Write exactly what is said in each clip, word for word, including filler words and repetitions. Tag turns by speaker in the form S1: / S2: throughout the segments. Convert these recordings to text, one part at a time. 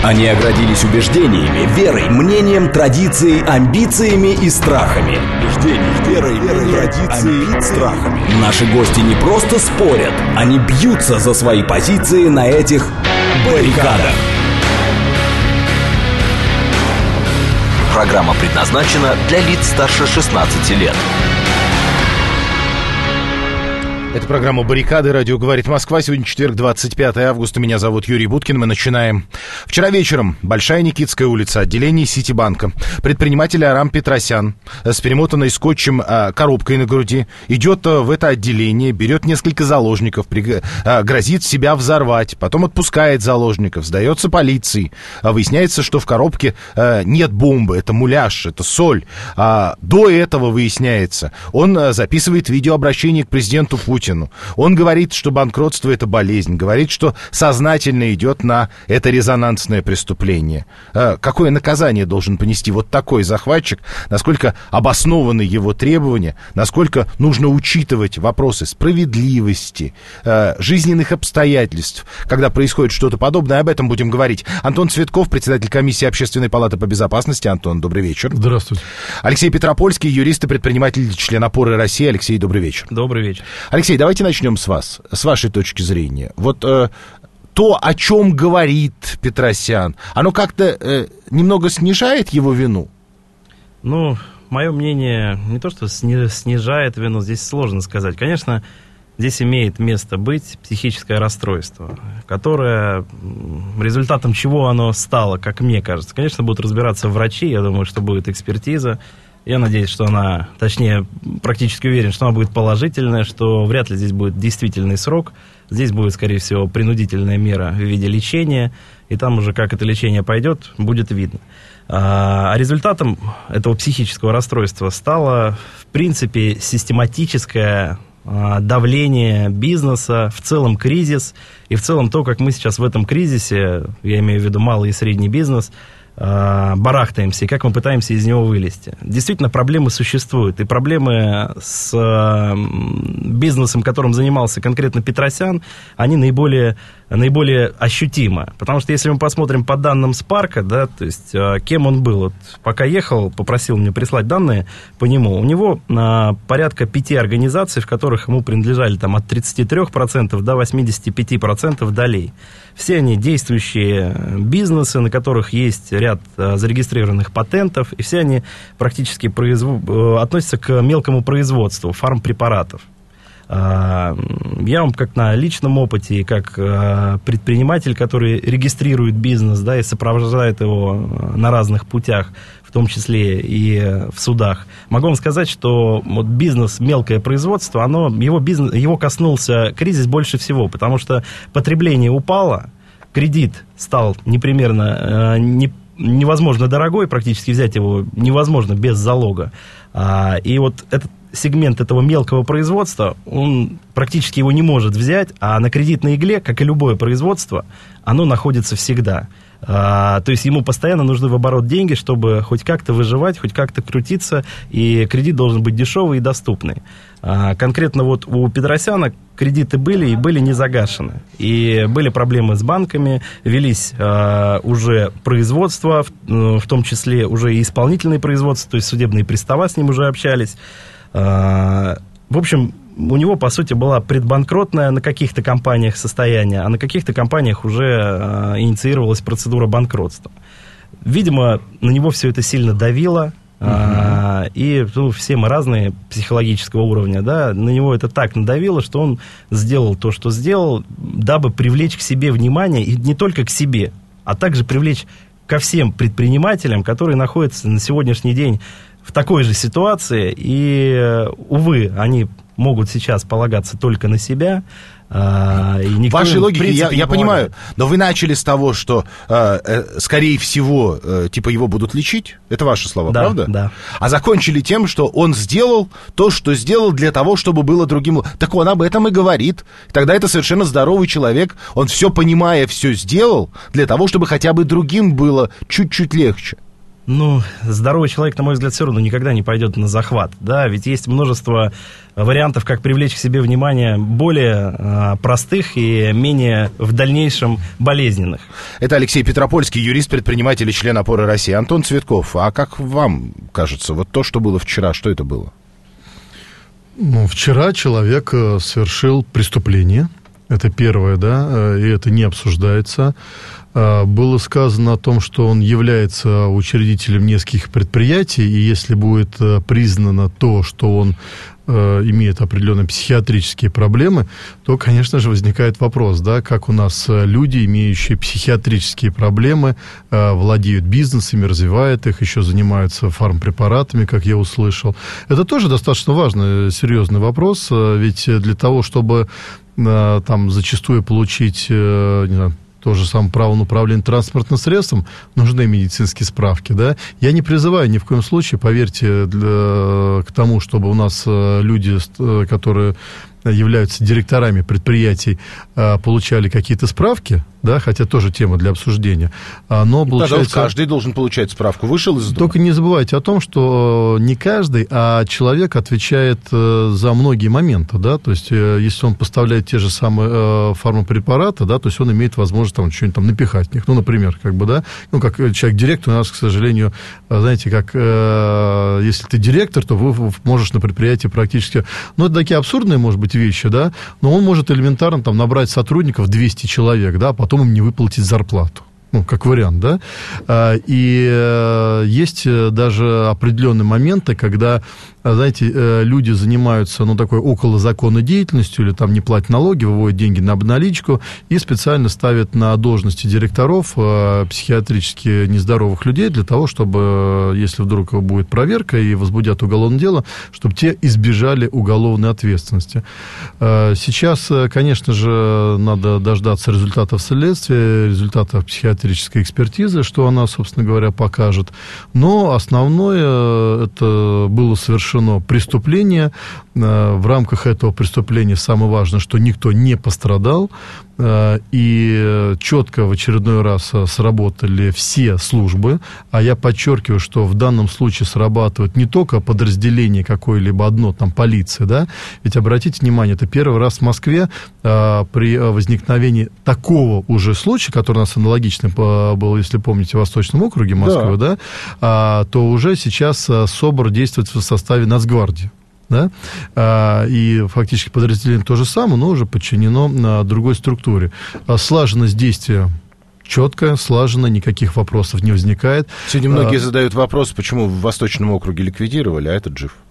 S1: Они оградились убеждениями, верой, мнением, традицией, амбициями и страхами. Убеждениями, верой, верой, традицией, и страхами. Наши гости не просто спорят, они бьются за свои позиции на этих баррикадах.
S2: Программа предназначена для лиц старше шестнадцати лет.
S3: Это программа «Баррикады», радио «Говорит Москва». Сегодня четверг, двадцать пятое августа. Меня зовут Юрий Буткин. Мы начинаем. Вчера вечером. Большая Никитская улица, отделение Ситибанка. Предприниматель Арам Петросян с перемотанной скотчем а, коробкой на груди идет а, в это отделение, берет несколько заложников, при, а, грозит себя взорвать, потом отпускает заложников, сдается полиции. А, выясняется, что в коробке а, нет бомбы, это муляж, это соль. А, до этого выясняется, он а, записывает видеообращение к президенту Путину. Он говорит, что банкротство — это болезнь, говорит, что сознательно идет на это резонансное преступление. А какое наказание должен понести вот такой захватчик? Насколько обоснованы его требования? Насколько нужно учитывать вопросы справедливости, а, жизненных обстоятельств, когда происходит что-то подобное? Об этом будем говорить. Антон Цветков, председатель комиссии Общественной палаты по безопасности. Антон, добрый вечер.
S4: Здравствуйте.
S3: Алексей Петропольский, юрист и предприниматель, член «Опоры России». Алексей, добрый вечер.
S4: Добрый вечер.
S3: Алексей, давайте начнем с вас, с вашей точки зрения. Вот э, то, о чем говорит Петросян, оно как-то э, немного снижает его вину?
S4: Ну, мое мнение, не то, что сни- снижает вину, здесь сложно сказать. Конечно, здесь имеет место быть психическое расстройство, которое, результатом чего оно стало, как мне кажется. Конечно, будут разбираться врачи, я думаю, что будет экспертиза. Я надеюсь, что она, точнее, практически уверен, что она будет положительная, что вряд ли здесь будет действительный срок. Здесь будет, скорее всего, принудительная мера в виде лечения, и там уже, как это лечение пойдет, будет видно. А результатом этого психического расстройства стало, в принципе, систематическое давление бизнеса, в целом кризис, и в целом то, как мы сейчас в этом кризисе, я имею в виду малый и средний бизнес, барахтаемся, и как мы пытаемся из него вылезти. Действительно, проблемы существуют, и проблемы с бизнесом, которым занимался конкретно Петросян, они наиболее, наиболее ощутимы. Потому что если мы посмотрим по данным Спарка, да, то есть кем он был, вот, пока ехал, попросил мне прислать данные по нему, у него а, порядка пяти организаций, в которых ему принадлежали там, от тридцати трёх процентов до восьмидесяти пяти процентов долей. Все они действующие бизнесы, на которых есть ряд а, зарегистрированных патентов, и все они практически произв... относятся к мелкому производству фармпрепаратов. А, я вам как на личном опыте, и как а, предприниматель, который регистрирует бизнес, да, и сопровождает его на разных путях, в том числе и в судах, могу вам сказать, что вот бизнес, мелкое производство, оно, его, бизнес, его коснулся кризис больше всего, потому что потребление упало, кредит стал непримерно не, невозможно дорогой, практически взять его невозможно без залога. И вот этот сегмент этого мелкого производства, он практически его не может взять, а на кредитной игле, как и любое производство, оно находится всегда. А, то есть ему постоянно нужны в оборот деньги, чтобы хоть как-то выживать, хоть как-то крутиться, и кредит должен быть дешевый и доступный. А, конкретно вот у Петросяна кредиты были и были не загашены. И были проблемы с банками, велись а, уже производства, в, в том числе уже и исполнительные производства, то есть судебные пристава с ним уже общались. А, в общем, у него, по сути, была предбанкротная на каких-то компаниях состояние, а на каких-то компаниях уже э, инициировалась процедура банкротства. Видимо, на него все это сильно давило, э, и ну, все мы разные психологического уровня, да, на него это так надавило, что он сделал то, что сделал, дабы привлечь к себе внимание, и не только к себе, а также привлечь ко всем предпринимателям, которые находятся на сегодняшний день в такой же ситуации, и, увы, они могут сейчас полагаться только на себя. А, и
S3: в вашей логике я, я
S4: помогает.
S3: понимаю, но вы начали с того, что, э, э, скорее всего, э, типа его будут лечить. Это ваши слова,
S4: да,
S3: правда?
S4: Да.
S3: А закончили тем, что он сделал то, что сделал для того, чтобы было другим. Так он об этом и говорит. Тогда это совершенно здоровый человек. Он все понимая, все сделал для того, чтобы хотя бы другим было чуть-чуть легче.
S4: Ну, здоровый человек, на мой взгляд, все равно никогда не пойдет на захват, да, ведь есть множество вариантов, как привлечь к себе внимание более э, простых и менее в дальнейшем болезненных.
S3: Это Алексей Петропольский, юрист, предприниматель и член «Опоры России». Антон Цветков, а как вам кажется, вот то, что было вчера, что это было?
S5: Ну, вчера человек совершил преступление. Это первое, да, и это не обсуждается. Было сказано о том, что он является учредителем нескольких предприятий, и если будет признано то, что он имеет определенные психиатрические проблемы, то, конечно же, возникает вопрос, да, как у нас люди, имеющие психиатрические проблемы, владеют бизнесами, развивают их, еще занимаются фармпрепаратами, как я услышал. Это тоже достаточно важный, серьезный вопрос, ведь для того, чтобы там зачастую получить, не знаю, то же самое право на управление транспортным средством, нужны медицинские справки, да. Я не призываю ни в коем случае, поверьте, для, к тому, чтобы у нас люди, которые являются директорами предприятий, получали какие-то справки, да, хотя тоже тема для обсуждения. Но получается...
S3: Каждый должен получать справку. Вышел из дома.
S5: Только не забывайте о том, что не каждый, а человек отвечает за многие моменты, да, то есть если он поставляет те же самые фармпрепараты, да, то есть он имеет возможность там что-нибудь там напихать в них, ну, например, как бы, да, ну, как человек-директор у нас, к сожалению, знаете, как, если ты директор, то вы можешь на предприятии практически, ну, это такие абсурдные, может быть, вещи, да, но он может элементарно там набрать сотрудников двести человек, да, потом им не выплатить зарплату. Ну, как вариант, да. И есть даже определенные моменты, когда, знаете, люди занимаются, ну, такой околозаконной деятельностью, или там не платят налоги, выводят деньги на обналичку и специально ставят на должности директоров психиатрически нездоровых людей для того, чтобы, если вдруг будет проверка и возбудят уголовное дело, чтобы те избежали уголовной ответственности. Сейчас, конечно же, надо дождаться результатов следствия, результатов психиатрической экспертизы, что она, собственно говоря, покажет. Но основное, это было совершено преступление. В рамках этого преступления самое важное, что никто не пострадал. И четко в очередной раз сработали все службы. А я подчеркиваю, что в данном случае срабатывает не только подразделение какое-либо одно, там, полиция, да. Ведь обратите внимание, это первый раз в Москве при возникновении такого уже случая, который у нас аналогичный был, если помните, в Восточном округе Москвы, да, да, то уже сейчас СОБР действует в составе Нацгвардии. Да? И фактически подразделение то же самое, но уже подчинено другой структуре. Слаженность действия четкая, слаженно, никаких вопросов не возникает.
S3: Сегодня многие а... задают вопрос, почему в Восточном округе ликвидировали, а этот жив.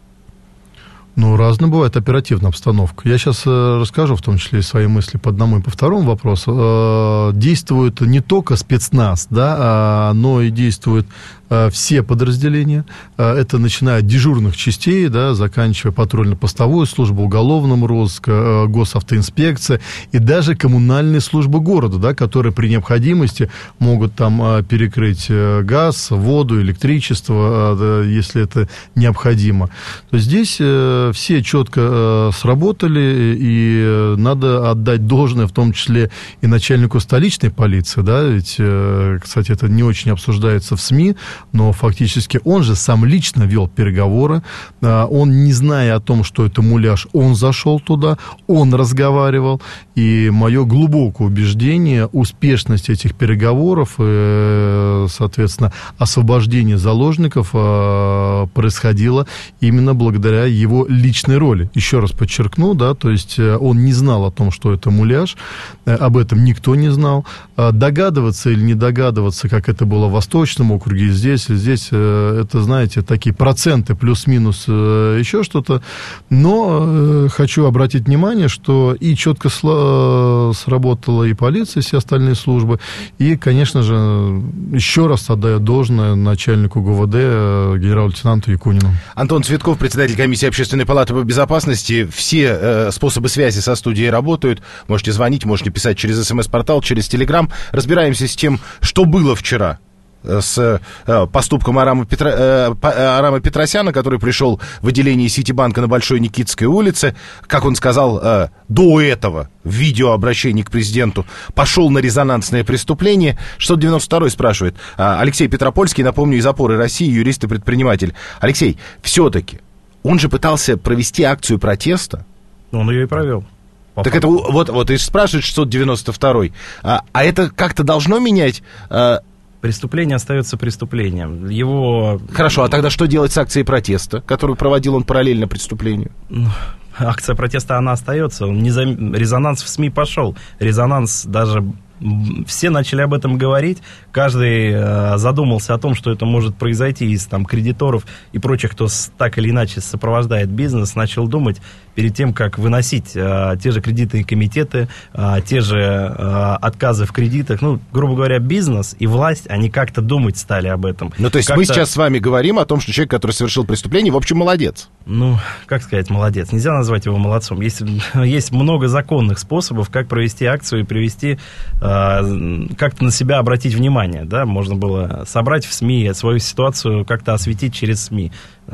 S5: Ну, разная бывает оперативная обстановка. Я сейчас э, расскажу, в том числе, свои мысли по одному и по второму вопросу. Э, действует не только спецназ, да, а, но и действуют э, все подразделения. Э, это начиная от дежурных частей, да, заканчивая патрульно-постовую службу, уголовным розыск, э, госавтоинспекция и даже коммунальные службы города, да, которые при необходимости могут там э, перекрыть э, газ, воду, электричество, э, если это необходимо. То есть здесь... Э, все четко э, сработали, и э, надо отдать должное, в том числе и начальнику столичной полиции, да, ведь, э, кстати, это не очень обсуждается в СМИ, но фактически он же сам лично вел переговоры, э, он, не зная о том, что это муляж, он зашел туда, он разговаривал, и мое глубокое убеждение, успешность этих переговоров, э, соответственно, освобождение заложников э, происходило именно благодаря его личной роли. Еще раз подчеркну, да, то есть он не знал о том, что это муляж, об этом никто не знал. Догадываться или не догадываться, как это было в Восточном округе, здесь, здесь, это, знаете, такие проценты, плюс-минус, еще что-то. Но хочу обратить внимание, что и четко сработала и полиция, и все остальные службы, и, конечно же, еще раз отдаю должное начальнику ГУВД генерал-лейтенанту Якунину.
S3: Антон Цветков, председатель комиссии Общественной палаты по безопасности. Все э, способы связи со студией работают. Можете звонить, можете писать через СМС-портал, через Телеграм. Разбираемся с тем, что было вчера с э, поступком Арама, Петро, э, Арама Петросяна, который пришел в отделение Ситибанка на Большой Никитской улице. Как он сказал, э, до этого в видеообращении к президенту пошел на резонансное преступление. шестьсот девяносто второй спрашивает. Алексей Петропольский, напомню, из «Опоры России», юрист и предприниматель. Алексей, все-таки он же пытался провести акцию протеста.
S4: Он ее и провел.
S3: Так это вот, вот и спрашивает шестьсот девяносто второй. А, а это как-то должно менять... А...
S4: Преступление остается преступлением. Его...
S3: Хорошо, а тогда что делать с акцией протеста, которую проводил он параллельно преступлению?
S4: Ну, акция протеста, она остается. Он не зам... Резонанс в СМИ пошел. Резонанс даже... Все начали об этом говорить, каждый э, задумался о том, что это может произойти из там, кредиторов и прочих, кто с, так или иначе сопровождает бизнес, начал думать перед тем, как выносить э, те же кредитные комитеты, э, те же э, отказы в кредитах. Ну, грубо говоря, бизнес и власть, они как-то думать стали об этом.
S3: Ну, то есть
S4: как-то...
S3: мы сейчас с вами говорим о том, что человек, который совершил преступление, в общем, молодец.
S4: Ну, как сказать, молодец. Нельзя назвать его молодцом. Есть, есть много законных способов, как провести акцию и привести... как-то на себя обратить внимание, да, можно было собрать в СМИ, свою ситуацию как-то осветить через СМИ.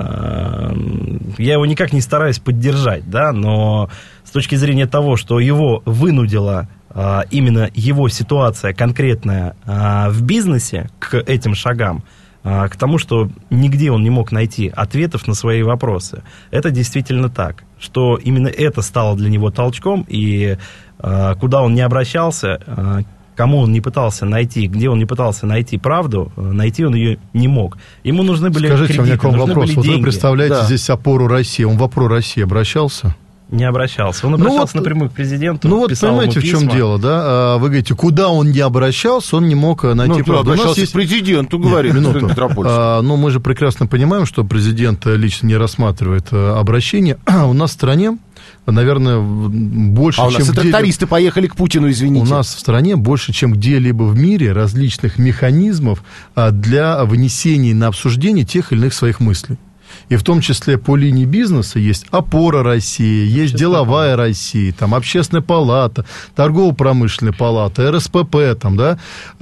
S4: Я его никак не стараюсь поддержать, да, но с точки зрения того, что его вынудила именно его ситуация конкретная в бизнесе к этим шагам, к тому, что нигде он не мог найти ответов на свои вопросы, это действительно так, что именно это стало для него толчком, и куда он не обращался, кому он не пытался найти, где он не пытался найти правду, найти он ее не мог. Ему нужны были
S5: Скажите,
S4: кредиты,
S5: у меня к вам
S4: нужны
S5: вопрос.
S4: были
S5: Вот
S4: деньги.
S5: Вы представляете
S3: Да.
S5: здесь опору России. Он в опору России обращался?
S4: Не обращался. Он
S5: Ну
S4: обращался
S5: вот,
S4: напрямую к президенту.
S5: Ну вот,
S4: писал
S5: понимаете, в
S4: ему
S5: чем
S4: письма.
S5: дело, да? Вы говорите, куда он не обращался, он не мог найти
S3: Ну,
S5: правду. У нас
S3: обращался
S5: есть-
S3: к президенту, говорит
S5: Нет, минуту.
S3: Петропольский.
S5: А, ну, мы же прекрасно понимаем, что президент лично не рассматривает а, обращение. У нас в стране, наверное, больше,
S3: А у
S5: чем
S3: нас и
S5: где-либо-
S3: трактористы поехали к Путину, извините.
S5: У нас в стране больше, чем где-либо в мире, различных механизмов а, для вынесения на обсуждение тех или иных своих мыслей. И в том числе по линии бизнеса есть опора России, есть деловая Россия, там общественная палата, торгово-промышленная палата, эр эс пэ пэ, там, да,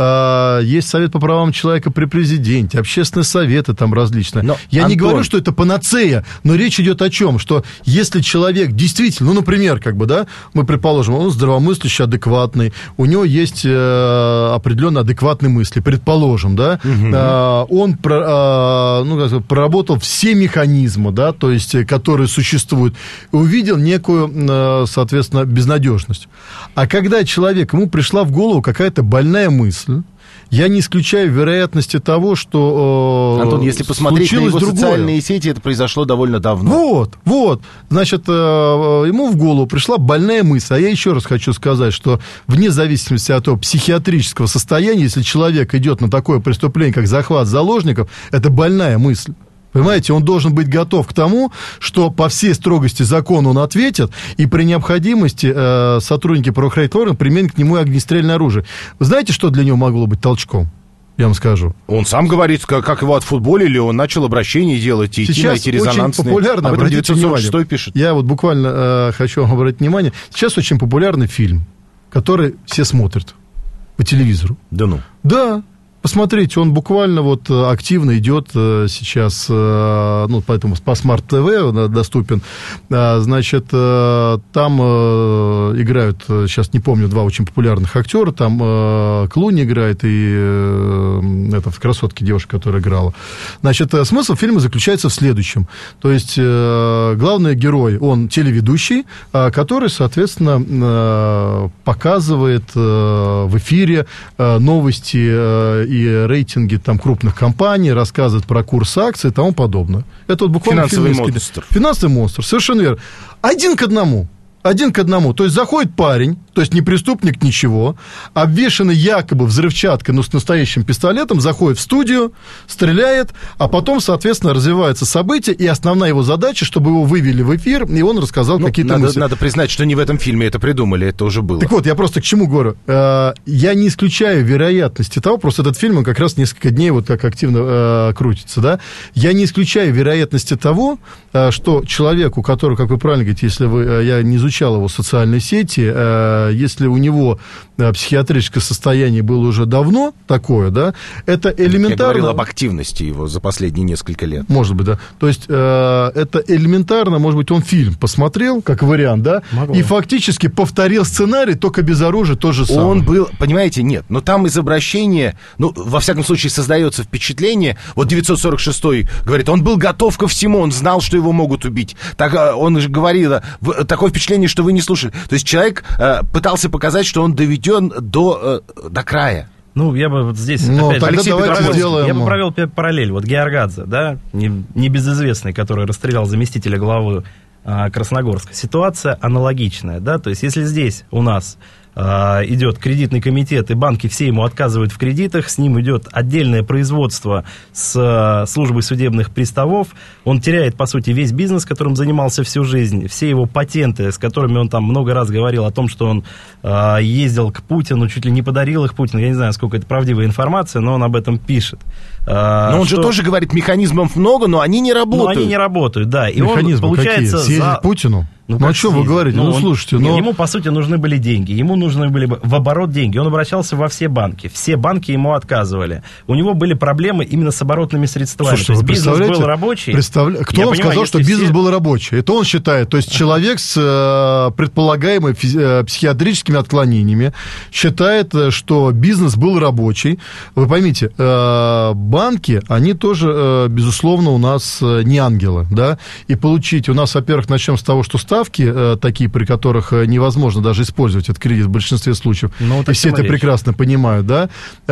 S5: а, есть совет по правам человека при президенте, общественные советы там различные.
S3: Но,
S5: Я не
S3: Антон...
S5: говорю, что это панацея, но речь идет о чем? Что если человек действительно, ну, например, как бы, да, мы предположим, он здравомыслящий, адекватный, у него есть э, определенно адекватные мысли, предположим, да, угу. э, он про, э, ну, как сказать, проработал все механизмы, да, то есть, которые существуют, и увидел некую, э, соответственно, безнадежность. А когда человек, ему пришла в голову какая-то больная мысль, я не исключаю вероятности того, что... Э,
S3: Антон, если посмотреть на его
S5: другое.
S3: социальные сети, это произошло довольно давно.
S5: Вот, вот. Значит, э, ему в голову пришла больная мысль. А я еще раз хочу сказать, что вне зависимости от того психиатрического состояния, если человек идет на такое преступление, как захват заложников, это больная мысль. Понимаете, он должен быть готов к тому, что по всей строгости закона он ответит, и при необходимости э, сотрудники правоохранительных органов применят к нему огнестрельное оружие. Вы знаете, что для него могло быть толчком? Я вам скажу.
S3: Он сам говорит, как, как его отфутболили, он начал обращение делать, и идти на эти резонансные...
S5: Сейчас очень популярно,
S3: об этом
S5: обратите
S3: девятьсот сорок шестой
S5: внимание.
S3: пишет.
S5: Я вот буквально э, хочу вам обратить внимание. Сейчас очень популярный фильм, который все смотрят по телевизору.
S3: Да ну.
S5: Да. Посмотрите, он буквально вот активно идет сейчас, ну, поэтому по Смарт ТВ доступен. Значит, там играют, сейчас не помню, два очень популярных актера, там Клуни играет и эта в «Красотке» девушка, которая играла. Значит, смысл фильма заключается в следующем. То есть, главный герой, он телеведущий, который, соответственно, показывает в эфире новости и рейтинги там крупных компаний, рассказывает про курс акций и тому подобное. Это вот буквально
S3: финансовый
S5: фильм,
S3: монстр.
S5: Финансовый монстр, совершенно верно. Один к одному. Один к одному. То есть заходит парень, то есть не преступник, ничего, обвешанный якобы взрывчаткой, но с настоящим пистолетом, заходит в студию, стреляет, а потом, соответственно, развиваются события, и основная его задача, чтобы его вывели в эфир, и он рассказал
S3: Ну,
S5: какие-то
S3: надо,
S5: мысли.
S3: надо признать, что не в этом фильме это придумали, это уже было.
S5: Так вот, я просто к чему говорю. Я не исключаю вероятности того, просто этот фильм, он как раз несколько дней вот как активно э, крутится, да. Я не исключаю вероятности того, э, что человеку, который, как вы правильно говорите, если вы, я не изучаю изучал его социальные сети, если у него психиатрическое состояние было уже давно такое, да, это элементарно... Я
S3: говорил об активности его за последние несколько лет.
S5: Может быть, да. То есть это элементарно, может быть, он фильм посмотрел, как вариант, да, Могло. и фактически повторил сценарий, только без оружия, то же самое.
S3: Он был, понимаете, нет, но там из обращения, ну, во всяком случае, создается впечатление, вот девятьсот сорок шестой говорит, он был готов ко всему, он знал, что его могут убить. Так, он же говорил, такое впечатление, что вы не слушали. То есть человек э, пытался показать, что он доведен до, э, до края.
S4: Ну, я бы вот здесь,
S5: Но
S4: опять же,
S5: Алексей Петрович,
S4: я бы провел параллель. Вот Георгадзе, да, небезызвестный, который расстрелял заместителя главы а, Красногорска. Ситуация аналогичная, да, то есть если здесь у нас идет кредитный комитет, и банки все ему отказывают в кредитах, с ним идет отдельное производство с службой судебных приставов, он теряет, по сути, весь бизнес, которым занимался всю жизнь, все его патенты, с которыми он там много раз говорил о том, что он э, ездил к Путину, чуть ли не подарил их Путину, я не знаю, сколько это правдивая информация, но он об этом пишет. Э,
S3: но он
S4: что...
S3: же тоже говорит, механизмов много, но они не работают.
S4: Но они не работают, да. И
S5: механизмы
S4: он, получается,
S5: какие? Съездить
S4: за...
S5: Путину? Ну, ну а что вы говорите? Ну,
S4: ну
S5: он, слушайте,
S4: но...
S5: но...
S4: Ему, по сути, нужны были деньги. Ему нужны были в оборот деньги. Он обращался во все банки. Все банки ему отказывали. У него были проблемы именно с оборотными средствами.
S5: Слушайте,
S4: то есть
S5: вы
S4: бизнес был рабочий.
S5: Представля... Кто
S4: Я
S5: вам
S4: понимаю,
S5: сказал, что бизнес
S4: все...
S5: был рабочий? Это он считает. То есть человек с э, предполагаемыми физи... психиатрическими отклонениями считает, что бизнес был рабочий. Вы поймите, э, банки, они тоже, э, безусловно, у нас не ангелы. Да? И получить... У нас, во-первых, начнем с того, что ставки э, такие, при которых невозможно даже использовать этот кредит в большинстве случаев. Ну, и все это речь. прекрасно понимают, да.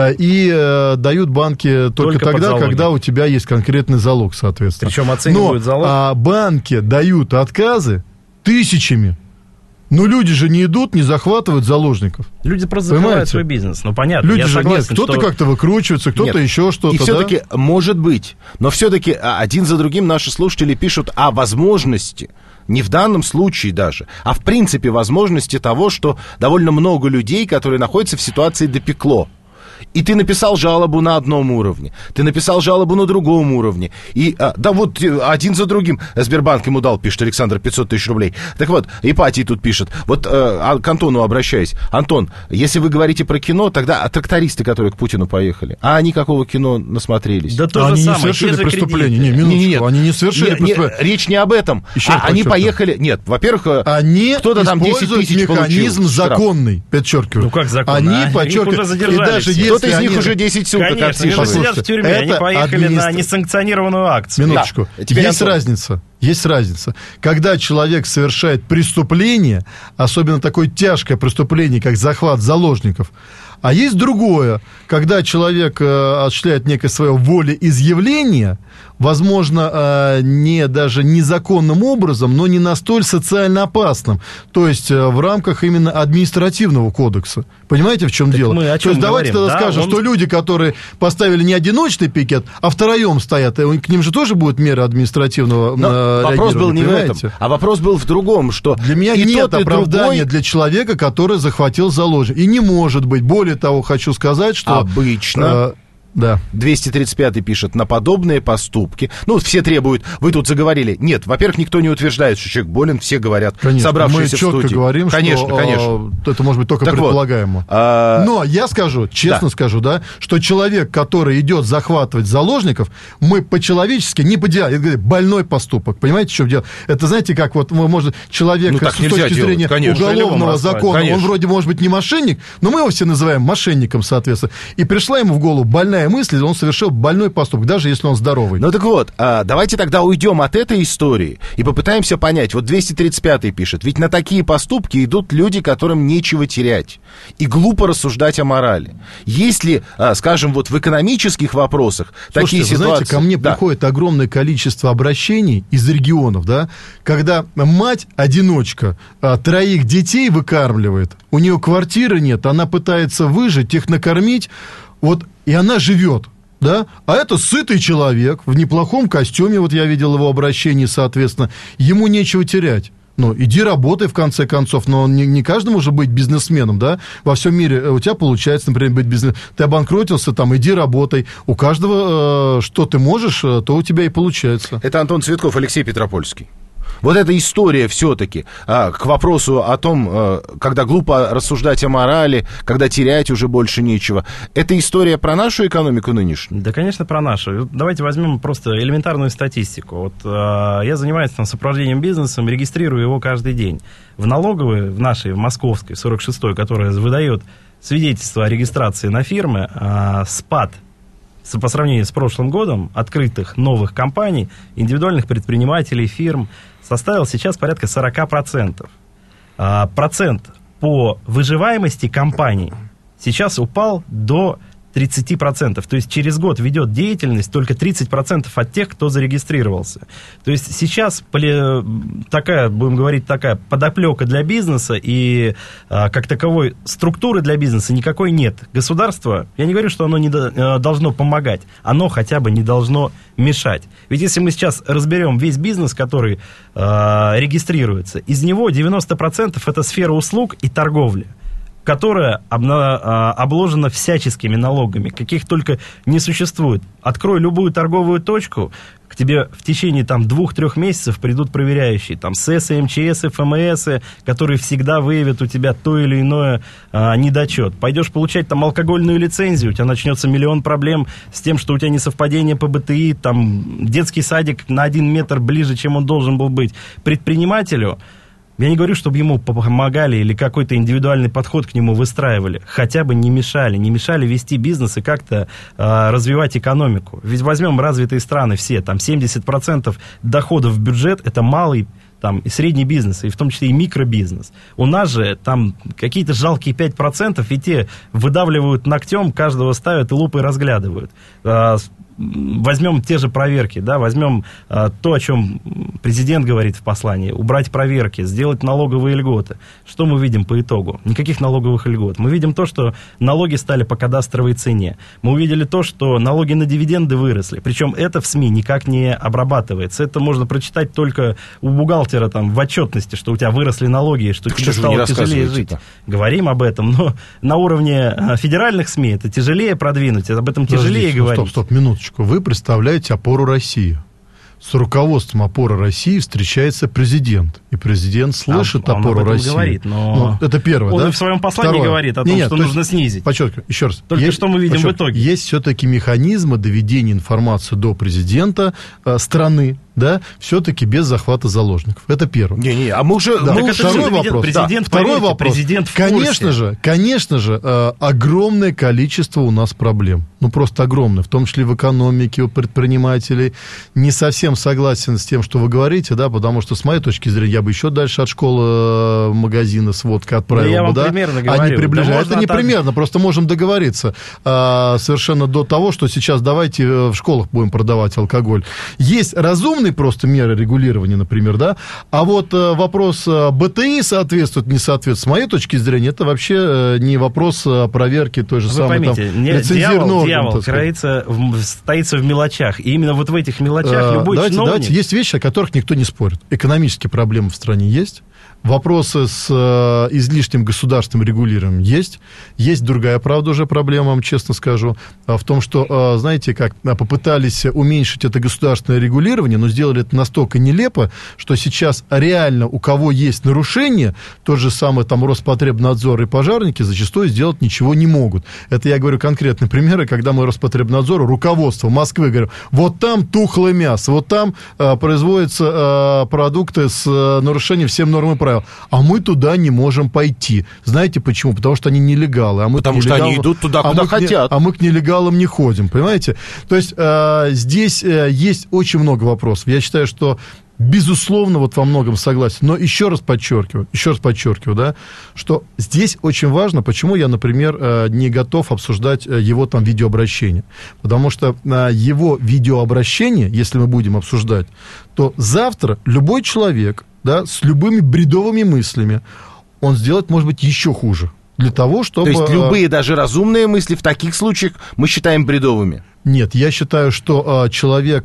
S5: И э, дают банки только, только тогда, когда у тебя есть конкретный залог, соответственно.
S4: Причем оценивают
S5: Но,
S4: залог.
S5: А банки дают отказы тысячами. Но люди же не идут, не захватывают заложников.
S4: Люди просто закрывают Понимаете? свой бизнес. Ну, понятно.
S5: Люди
S4: я
S5: же
S4: согласен,
S5: нет, кто-то
S4: что...
S5: как-то выкручивается, кто-то нет. еще что-то.
S3: И все-таки,
S5: да?
S3: может быть, но все-таки один за другим наши слушатели пишут о возможности, не в данном случае даже, а в принципе возможности того, что довольно много людей, которые находятся в ситуации допекло. И ты написал жалобу на одном уровне, ты написал жалобу на другом уровне. И, а, да вот один за другим Сбербанк ему дал, пишет Александр, пятьсот тысяч рублей. Так вот, Ипатий тут пишет. Вот э, к Антону обращаюсь. Антон, если вы говорите про кино, тогда а трактористы, которые к Путину поехали, а они какого кино насмотрелись?
S4: Да то
S5: они
S4: же
S5: не
S4: самое,
S5: совершили преступление. Не, минуточку, не, не, они не совершили
S3: не,
S5: преступление.
S3: Не, речь не об этом. Еще а, они поехали... Нет, во-первых,
S5: они
S3: кто-то там десять тысяч
S5: механизм
S3: получил,
S5: законный, подчеркиваю.
S4: Ну как законный?
S5: Они, подчеркиваю, и даже если
S3: кто-то из
S5: они...
S3: них уже десять суток
S4: Конечно, они же сидят в тюрьме, они поехали администр... на несанкционированную акцию.
S5: Минуточку. Да. Есть Антон. разница. Есть разница. Когда человек совершает преступление, особенно такое тяжкое преступление, как захват заложников, а есть другое, когда человек э, осуществляет некое свое волеизъявление, возможно, э, не даже незаконным образом, но не настолько социально опасным, то есть э, в рамках именно административного кодекса. Понимаете, в чем
S4: так
S5: дело?
S4: Мы о чем
S5: то есть давайте
S4: говорим?
S5: тогда
S4: да,
S5: скажем,
S4: он...
S5: что люди, которые поставили не одиночный пикет, а втроем стоят, к ним же тоже будет мера административного э,
S3: вопрос был не
S5: понимаете?
S3: в этом, а вопрос был в другом, что...
S5: Для меня
S3: и
S5: нет
S3: тот, и
S5: оправдания
S3: другой...
S5: для человека, который захватил заложников. И не может быть. Более того, хочу сказать, что...
S3: Обычно...
S5: Э, да.
S3: двести тридцать пятый пишет, на подобные поступки, ну, все требуют, вы тут заговорили. Нет, во-первых, никто не утверждает, что человек болен, все говорят,
S5: конечно,
S3: собравшиеся
S5: мы четко
S3: в студии.
S5: говорим,
S3: конечно,
S5: что
S3: конечно.
S5: Э, это может быть только так предполагаемо. Вот, а... Но я скажу, честно да. скажу, да, что человек, который идет захватывать заложников, мы по-человечески не поделаем. Это больной поступок. Понимаете, в чем дело? Это, знаете, как вот, может, человек ну, с точки делать, зрения конечно. уголовного закона, конечно. он вроде может быть не мошенник, но мы его все называем мошенником, соответственно. И пришла ему в голову больная мысль, он совершил больной поступок, даже если он здоровый.
S3: Ну так вот, а, давайте тогда уйдем от этой истории и попытаемся понять. Вот двести тридцать пятый пишет, ведь на такие поступки идут люди, которым нечего терять. И глупо рассуждать о морали. Если, а, скажем, вот в экономических вопросах
S5: Слушайте,
S3: такие
S5: вы
S3: ситуации...
S5: знаете, ко мне да. приходит огромное количество обращений из регионов, да, когда мать-одиночка а, троих детей выкармливает, у нее квартиры нет, она пытается выжить, их накормить, вот, и она живет. Да? А это сытый человек в неплохом костюме, вот я видел его обращение, соответственно, ему нечего терять. Ну, иди работай, в конце концов, но не, не каждому же быть бизнесменом, да? Во всем мире у тебя получается, например, быть бизнесменом. Ты обанкротился, там, иди работай. У каждого, э, что ты можешь, то у тебя и получается.
S3: Это Антон Цветков, Алексей Петропольский. Вот эта история все-таки а, к вопросу о том, а, когда глупо рассуждать о морали, когда терять уже больше нечего. Это история про нашу экономику нынешнюю?
S4: Да, конечно, про нашу. Давайте возьмем просто элементарную статистику. Вот а, я занимаюсь там сопровождением бизнесом, регистрирую его каждый день. В налоговой, в нашей, в московской, сорок шестой, которая выдает свидетельство о регистрации на фирмы, а, спад по сравнению с прошлым годом открытых новых компаний, индивидуальных предпринимателей, фирм составил сейчас порядка сорок процентов. А, процент по выживаемости компаний сейчас упал до тридцать процентов. То есть через год ведет деятельность только тридцать процентов от тех, кто зарегистрировался. То есть сейчас такая, будем говорить, такая подоплека для бизнеса и а, как таковой структуры для бизнеса никакой нет. Государство, я не говорю, что оно не до, должно помогать, оно хотя бы не должно мешать. Ведь если мы сейчас разберем весь бизнес, который а, регистрируется, из него девяносто процентов это сфера услуг и торговли, которая обложена всяческими налогами, каких только не существует. Открой любую торговую точку, к тебе в течение там двух-трех месяцев придут проверяющие, там СЭСы, МЧСы, ФМСы, которые всегда выявят у тебя то или иное а, недочет. Пойдешь получать там алкогольную лицензию, у тебя начнется миллион проблем с тем, что у тебя несовпадение по БТИ, там детский садик на один метр ближе, чем он должен был быть. Предпринимателю, я не говорю, чтобы ему помогали или какой-то индивидуальный подход к нему выстраивали. Хотя бы не мешали. Не мешали вести бизнес и как-то э, развивать экономику. Ведь возьмем развитые страны все. Там семьдесят процентов доходов в бюджет – это малый там, и средний бизнес, и в том числе и микробизнес. У нас же там какие-то жалкие пять процентов, и те выдавливают ногтем, каждого ставят и лупой разглядывают. Э, Возьмем те же проверки, да, возьмем а, то, о чем президент говорит в послании, убрать проверки, сделать налоговые льготы. Что мы видим по итогу? Никаких налоговых льгот. Мы видим то, что налоги стали по кадастровой цене. Мы увидели то, что налоги на дивиденды выросли. Причем это в СМИ никак не обрабатывается. Это можно прочитать только у бухгалтера там, в отчетности, что у тебя выросли налоги, и что
S3: так
S4: тебе
S3: что
S4: стало тяжелее жить. Говорим об этом, но на уровне федеральных СМИ это тяжелее продвинуть, об этом тяжелее
S5: Подождите,
S4: говорить.
S5: Стоп, стоп, минуточку. Вы представляете опору России. С руководством опоры России встречается президент. И президент слышит
S4: он, он
S5: опору
S4: об этом
S5: России.
S4: говорит, но...
S5: Ну, это первое,
S4: он
S5: да?
S4: и в своем послании
S5: Второе.
S4: говорит о том,
S5: не, не,
S4: что
S5: то
S4: нужно
S5: есть,
S4: снизить.
S5: Подчеркиваю, еще раз.
S4: Только есть, что мы видим в итоге?
S5: Есть все-таки механизмы доведения информации до президента э, страны, да, все-таки без захвата заложников. Это первое.
S3: Не-не, а мы уже...
S5: Да.
S3: Мы
S5: Ну,
S3: уже
S5: второй
S3: президент,
S5: вопрос.
S4: Президент,
S5: да. Второй
S4: поверьте,
S5: вопрос.
S4: Президент в курсе.
S5: Конечно же, конечно же, э, огромное количество у нас проблем. Ну, просто огромное. В том числе в экономике, у предпринимателей. Не совсем согласен с тем, что вы говорите, да, потому что, с моей точки зрения, я бы еще дальше от школы магазина с водкой отправил
S4: да я
S5: бы,
S4: вам
S5: да.
S4: примерно
S5: А
S4: говорю.
S5: не приближая.
S4: Да
S5: это не
S4: так...
S5: примерно, просто можем договориться а, совершенно до того, что сейчас давайте в школах будем продавать алкоголь. Есть разумные просто меры регулирования, например, да, а вот а, вопрос а, БТИ соответствует, не соответствует, с моей точки зрения, это вообще а, не вопрос а, проверки той же
S4: Вы
S5: самой
S4: поймите,
S5: там,
S4: не,
S5: лицензированного
S4: дьявол,
S5: органа,
S4: дьявол
S5: так сказать.
S4: кроится, в, стоится в мелочах. И именно вот в этих мелочах
S5: А,
S4: любой
S5: давайте,
S4: чиновник...
S5: давайте, есть вещи, о которых никто не спорит. Экономические проблемы в стране есть. Вопросы с э, излишним государственным регулированием есть. Есть другая, правда, уже проблема, вам честно скажу, в том, что, э, знаете, как попытались уменьшить это государственное регулирование, но сделали это настолько нелепо, что сейчас реально у кого есть нарушение, тот же самый там Роспотребнадзор и пожарники зачастую сделать ничего не могут. Это я говорю конкретные примеры, когда мы Роспотребнадзору, руководство Москвы, говорю, вот там тухлое мясо, вот там э, производятся э, продукты с э, нарушением всем норм и правил. А мы туда не можем пойти. Знаете почему? Потому что они нелегалы. А мы
S3: Потому что они идут туда, куда
S5: а
S3: хотят.
S5: Не, а мы к нелегалам не ходим, понимаете? То есть э, здесь э, есть очень много вопросов. Я считаю, что безусловно, вот во многом согласен. Но еще раз подчеркиваю, еще раз подчеркиваю, да, что здесь очень важно, почему я, например, не готов обсуждать его там видеообращение. Потому что его видеообращение, если мы будем обсуждать, то завтра любой человек, да, с любыми бредовыми мыслями, он сделает, может быть, еще хуже. Для того, чтобы...
S3: То есть любые, даже разумные мысли в таких случаях мы считаем бредовыми?
S5: Нет, я считаю, что э, человек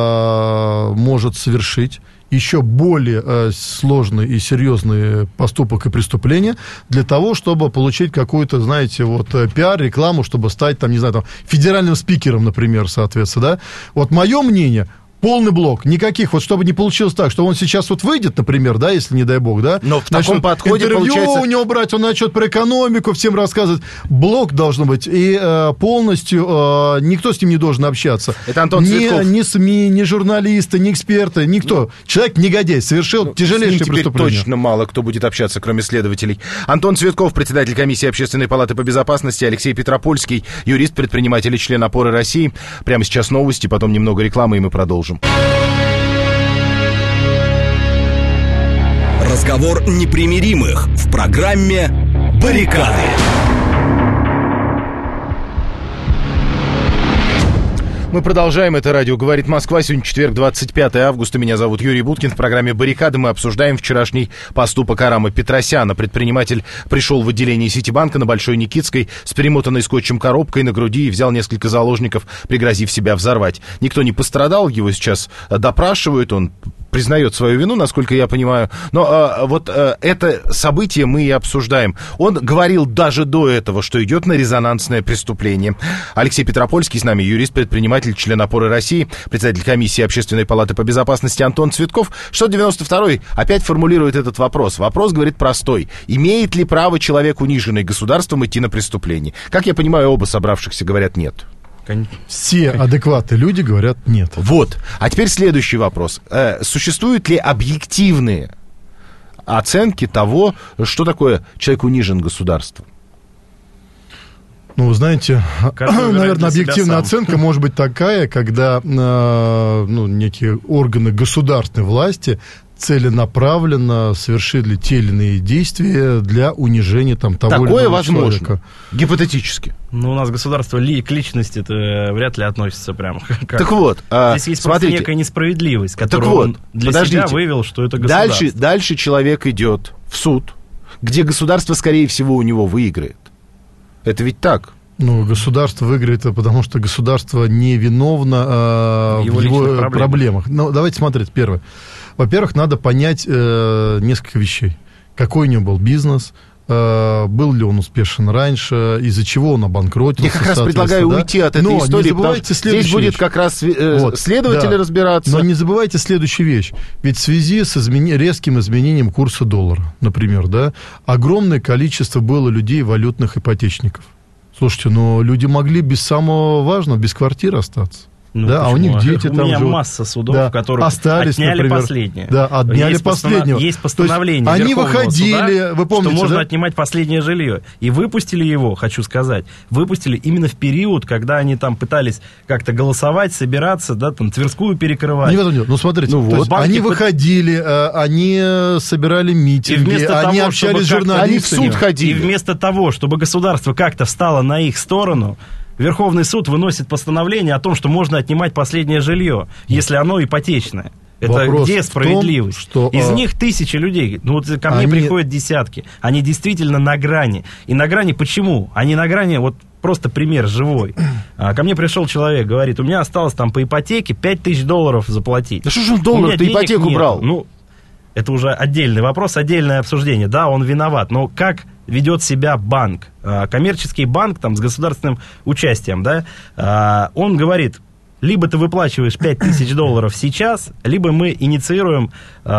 S5: э, может совершить еще более э, сложный и серьезный поступок и преступление для того, чтобы получить какую-то, знаете, вот пиар, рекламу, чтобы стать, там, не знаю, там, федеральным спикером, например, соответственно, да. Вот мое мнение... Полный блок, никаких, вот чтобы не получилось так, что он сейчас вот выйдет, например, да, если не дай бог, да.
S3: Но в таком подходе
S5: интервью
S3: получается...
S5: у него брать, он начнет про экономику всем рассказывать. Блок должен быть, и э, полностью э, никто с ним не должен общаться.
S3: Это Антон
S5: ни,
S3: Цветков.
S5: Ни СМИ, ни журналисты, ни эксперты, никто. Ну, человек негодяй, совершил ну, тяжелейшее
S3: теперь
S5: преступление.
S3: Точно мало кто будет общаться, кроме следователей. Антон Цветков, председатель комиссии Общественной палаты по безопасности, Алексей Петропольский, юрист, предприниматель и член «Опоры России». Прямо сейчас новости, потом немного рекламы, и мы продолжим.
S1: Разговор непримиримых в программе «Баррикады».
S3: Мы продолжаем. Это радио «Говорит Москва». Сегодня четверг, двадцать пятое августа. Меня зовут Юрий Буткин. В программе «Баррикады» мы обсуждаем вчерашний поступок Арама Петросяна. Предприниматель пришел в отделение Ситибанка на Большой Никитской с перемотанной скотчем коробкой на груди и взял несколько заложников, пригрозив себя взорвать. Никто не пострадал, его сейчас допрашивают, он признает свою вину, насколько я понимаю. Но а, вот а, это событие мы и обсуждаем. Он говорил даже до этого, что идет на резонансное преступление. Алексей Петропольский с нами, юрист, предприниматель, член «Опоры России», председатель комиссии Общественной палаты по безопасности Антон Цветков. шестьсот девяносто второй опять формулирует этот вопрос. Вопрос, говорит, простой. Имеет ли право человек, униженный государством, идти на преступление? Как я понимаю, оба собравшихся говорят нет.
S5: Все адекватные люди говорят нет.
S3: Вот. А теперь следующий вопрос. Э, существуют ли объективные оценки того, что такое человек унижен государством?
S5: Ну, вы знаете, наверное, объективная оценка может быть такая, когда э, ну, некие органы государственной власти целенаправленно совершили те или иные действия для унижения там того или иного
S3: Такое возможно,
S5: человека.
S3: Гипотетически.
S4: Ну, у нас государство ли, к личности это вряд ли относится прямо. Как.
S3: Так вот,
S4: здесь есть смотрите, просто некая несправедливость, которую
S3: вот,
S4: он для
S3: подождите.
S4: себя вывел, что это государство.
S3: Дальше, дальше человек идет в суд, где государство, скорее всего, у него выиграет. Это ведь так.
S5: Ну, государство выиграет, потому что государство не виновно э, в его, его проблемах. проблемах. Ну, давайте смотреть. Первое. Во-первых, надо понять э, несколько вещей. Какой у него был бизнес, э, был ли он успешен раньше, из-за чего он обанкротился.
S3: Я как раз предлагаю
S5: да?
S3: уйти от этой
S5: Но
S3: истории,
S5: не забывайте
S3: потому что здесь будет как раз э,
S5: вот,
S3: следователи
S5: да.
S3: разбираться.
S5: Но не забывайте следующую вещь. Ведь в связи с измени... резким изменением курса доллара, например, да, огромное количество было людей валютных ипотечников. Слушайте, но люди могли без самого важного, без квартиры остаться.
S4: Ну,
S5: да, а у них дети
S4: у
S5: там
S4: меня
S5: живут.
S4: масса судов,
S5: да,
S4: которые
S5: остались,
S4: отняли
S5: например,
S4: последнее.
S5: Да, отняли
S4: есть
S5: последнего.
S4: Постанов... Есть постановление
S5: они
S4: Верховного
S5: выходили,
S4: суда,
S5: вы помните,
S4: что можно
S5: да?
S4: отнимать последнее жилье. И выпустили его, хочу сказать, выпустили именно в период, когда они там пытались как-то голосовать, собираться, да, там Тверскую перекрывать.
S5: Не в этом дело. Ну, смотрите,
S3: ну, вот.
S5: они выходили, они собирали митинги, они того, общались с журналистами.
S3: Они в суд ходили.
S4: И вместо того, чтобы государство как-то встало на их сторону, Верховный суд выносит постановление о том, что можно отнимать последнее жилье, если оно ипотечное. Это
S5: вопрос
S4: где справедливость?
S5: Том, что,
S4: Из
S5: а...
S4: них тысячи людей. Ну, вот ко мне
S5: они...
S4: приходят десятки. Они действительно на грани. И на грани почему? Они на грани, вот просто пример живой. А, ко мне пришел человек, говорит, у меня осталось там по ипотеке пять тысяч долларов заплатить.
S3: Да что же он доллар, ты ипотеку
S4: нет.
S3: брал?
S4: Ну, это уже отдельный вопрос, отдельное обсуждение. Да, он виноват, но как ведет себя банк? Коммерческий банк там, с государственным участием, да, он говорит, либо ты выплачиваешь пять тысяч долларов сейчас, либо мы инициируем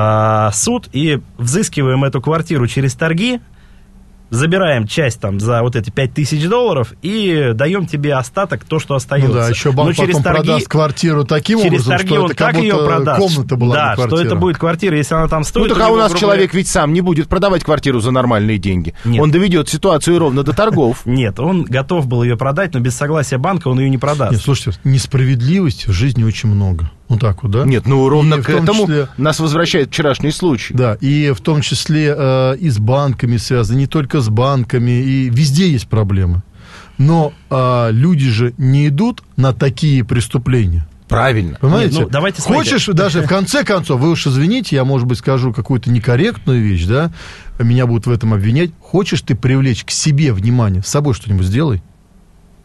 S4: суд и взыскиваем эту квартиру через торги, забираем часть там за вот эти пять тысяч долларов и даем тебе остаток, то, что остается.
S5: Ну да, еще банк
S4: Но
S5: потом
S4: торги,
S5: продаст квартиру таким
S4: через
S5: образом,
S4: торги
S5: что
S4: он
S5: это
S4: так
S5: как
S4: ее
S5: будто
S4: продаст,
S5: комната была,
S4: да,
S5: не квартира.
S4: что это будет квартира, если она там стоит.
S3: Ну так а у нас
S4: грубо
S3: человек
S4: говоря...
S3: ведь сам не будет продавать квартиру за нормальные деньги.
S4: Нет.
S3: Он доведет ситуацию ровно до торгов.
S4: Нет, он готов был ее продать, но без согласия банка он ее не продаст.
S5: Нет, слушайте, несправедливости в жизни очень много. Вот так вот, да?
S3: Нет, ну ровно
S5: и
S3: к этому
S5: числе,
S3: нас возвращает вчерашний случай.
S5: Да, и в том числе э, и с банками связано, не только с банками, и везде есть проблемы. Но э, люди же не идут на такие преступления.
S3: Правильно.
S5: Понимаете?
S4: Нет, ну, давайте
S5: Хочешь,
S4: смотрите.
S5: даже в конце концов, вы уж извините, я, может быть, скажу какую-то некорректную вещь, да, меня будут в этом обвинять. Хочешь ты привлечь к себе внимание, с собой что-нибудь сделай.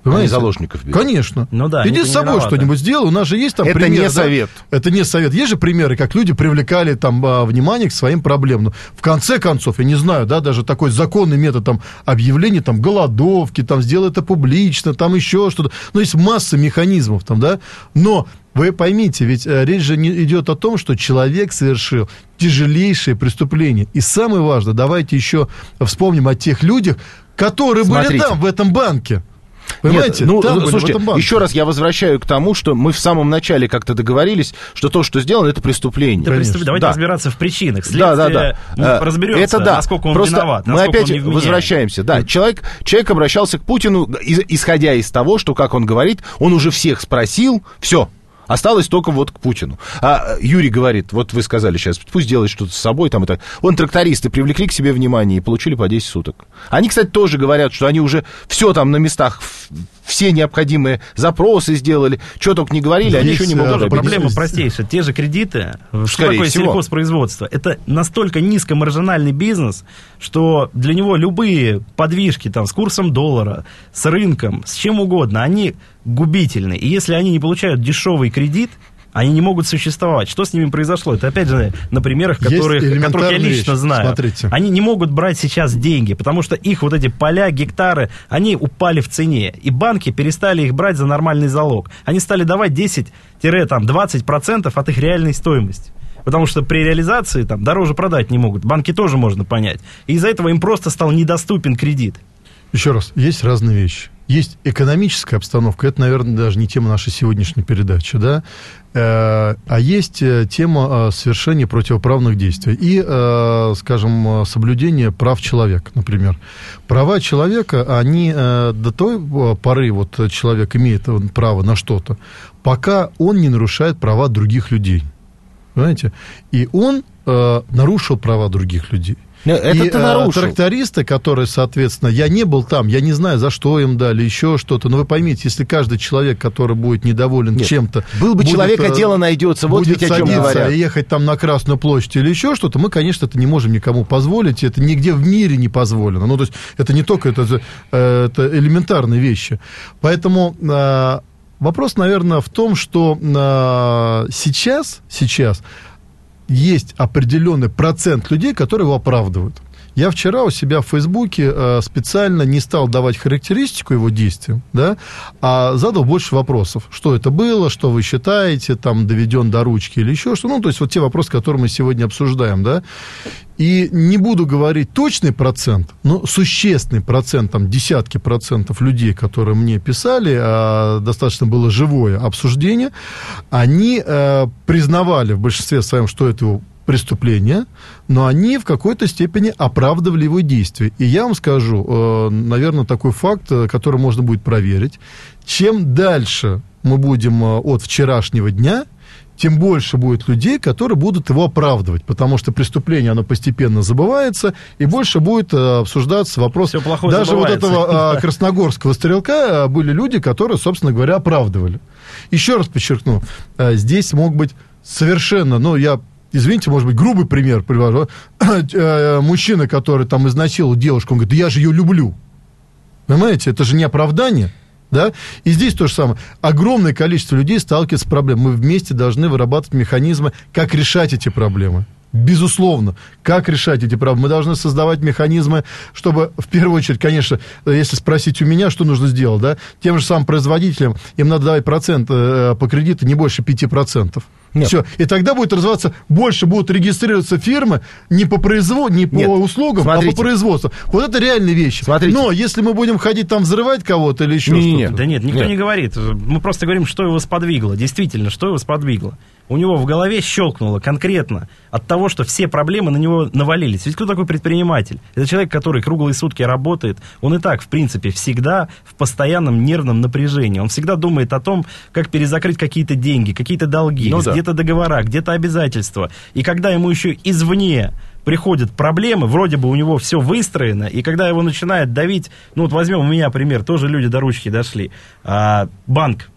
S3: Они заложников берут.
S5: Конечно.
S4: Ну, да,
S5: иди с собой что-нибудь сделай. У нас же есть там
S3: это
S5: примеры.
S3: Это не
S5: да?
S3: совет.
S5: Это не совет. Есть же примеры, как люди привлекали там внимание к своим проблемам. Ну, в конце концов, я не знаю, да, даже такой законный метод там объявления там голодовки, там сделай это публично, там еще что-то. Ну, есть масса механизмов там, да. Но вы поймите, ведь речь же не идет о том, что человек совершил тяжелейшее преступление. И самое важное, давайте еще вспомним о тех людях, которые Смотрите. были там, в этом банке. Понимаете?
S3: Нет, ну,
S5: там
S3: слушайте, еще раз я возвращаю к тому, что мы в самом начале как-то договорились, что то, что сделано, это преступление.
S4: Это преступление. Давайте да. разбираться в причинах.
S3: Следствие, да, да, да.
S4: Ну, разберемся,
S3: это да.
S4: насколько он
S3: Просто
S4: виноват,
S3: мы опять возвращаемся. Да, человек, человек обращался к Путину, исходя из того, что, как он говорит, он уже всех спросил, все. Осталось только вот к Путину. А Юрий говорит, вот вы сказали сейчас, пусть делает что-то с собой там и так. Вон трактористы привлекли к себе внимание и получили по десять суток. Они, кстати, тоже говорят, что они уже все там на местах, все необходимые запросы сделали, что только не говорили, Здесь, они еще не могут.
S4: Проблема простейшая. Те же кредиты, что Скорее такое всего. сельхозпроизводство? Это настолько низкомаржинальный бизнес, что для него любые подвижки там, с курсом доллара, с рынком, с чем угодно, они губительны. И если они не получают дешевый кредит, они не могут существовать. Что с ними произошло? Это, опять же, на примерах, которых, которых я лично вещь. знаю. Смотрите. Они не могут брать сейчас деньги, потому что их вот эти поля, гектары, они упали в цене. И банки перестали их брать за нормальный залог. Они стали давать десять-двадцать процентов от их реальной стоимости. Потому что при реализации там, дороже продать не могут. Банки тоже можно понять. И из-за этого им просто стал недоступен кредит.
S5: Еще раз, есть разные вещи. Есть экономическая обстановка, это, наверное, даже не тема нашей сегодняшней передачи, да, а есть тема совершения противоправных действий и, скажем, соблюдения прав человека, например. Права человека, они до той поры, вот человек имеет право на что-то, пока он не нарушает права других людей, понимаете, и он нарушил права других людей. Это и э, трактористы, которые, соответственно, я не был там, я не знаю, за что им дали, еще что-то, но вы поймите, если каждый человек, который будет недоволен Нет, чем-то...
S3: Был бы будет, человек, а дело найдется, вот
S5: будет
S3: ведь о чем говорят.
S5: И ехать там на Красную площадь или еще что-то, мы, конечно, это не можем никому позволить, это нигде в мире не позволено. Ну, то есть, это не только, это, это элементарные вещи. Поэтому... Э, вопрос, наверное, в том, что э, сейчас, сейчас есть определенный процент людей, которые его оправдывают. Я вчера у себя в Фейсбуке э, специально не стал давать характеристику его действиям, да, а задал больше вопросов. Что это было, что вы считаете, там, доведен до ручки или еще что. Ну, то есть, вот те вопросы, которые мы сегодня обсуждаем, да. И не буду говорить точный процент, но существенный процент, там, десятки процентов людей, которые мне писали, а достаточно было живое обсуждение, они э, признавали в большинстве своем, что это его преступление, но они в какой-то степени оправдывали его действия. И я вам скажу, э, наверное, такой факт, который можно будет проверить. Чем дальше мы будем э, от вчерашнего дня, тем больше будет людей, которые будут его оправдывать, потому что преступление, оно постепенно забывается, и больше будет э, обсуждаться вопрос.
S4: Все плохое
S5: Даже
S4: забывается.
S5: Вот этого э, красногорского стрелка э, были люди, которые, собственно говоря, оправдывали. Еще раз подчеркну, э, здесь мог быть совершенно, ну, я... Извините, может быть, грубый пример привожу. Мужчина, который там изнасиловал девушку, он говорит, да я же ее люблю. Понимаете, это же не оправдание. Да? И здесь то же самое. Огромное количество людей сталкивается с проблемой. Мы вместе должны вырабатывать механизмы, как решать эти проблемы. Безусловно. Как решать эти проблемы? Мы должны создавать механизмы, чтобы, в первую очередь, конечно, если спросить у меня, что нужно сделать, да, тем же самым производителям, им надо давать процент по кредиту не больше пяти процентов. Нет. Все. И тогда будет развиваться, больше будут регистрироваться фирмы не по производству, не по Нет. услугам, Смотрите. а по производству. Вот это реальные вещи. Смотрите. Но если мы будем ходить там взрывать кого-то или еще не, что-то...
S4: Да нет, никто нет. не говорит. Мы просто говорим, что его сподвигло. Действительно, что его сподвигло. У него в голове щелкнуло конкретно от того, что все проблемы на него навалились. Ведь кто такой предприниматель? Это человек, который круглые сутки работает. Он и так, в принципе, всегда в постоянном нервном напряжении. Он всегда думает о том, как перезакрыть какие-то деньги, какие-то долги, ну, где-то да. договора, где-то обязательства. И когда ему еще извне приходят проблемы, вроде бы у него все выстроено, и когда его начинает давить, ну вот возьмем у меня пример, тоже люди до ручки дошли, а, банк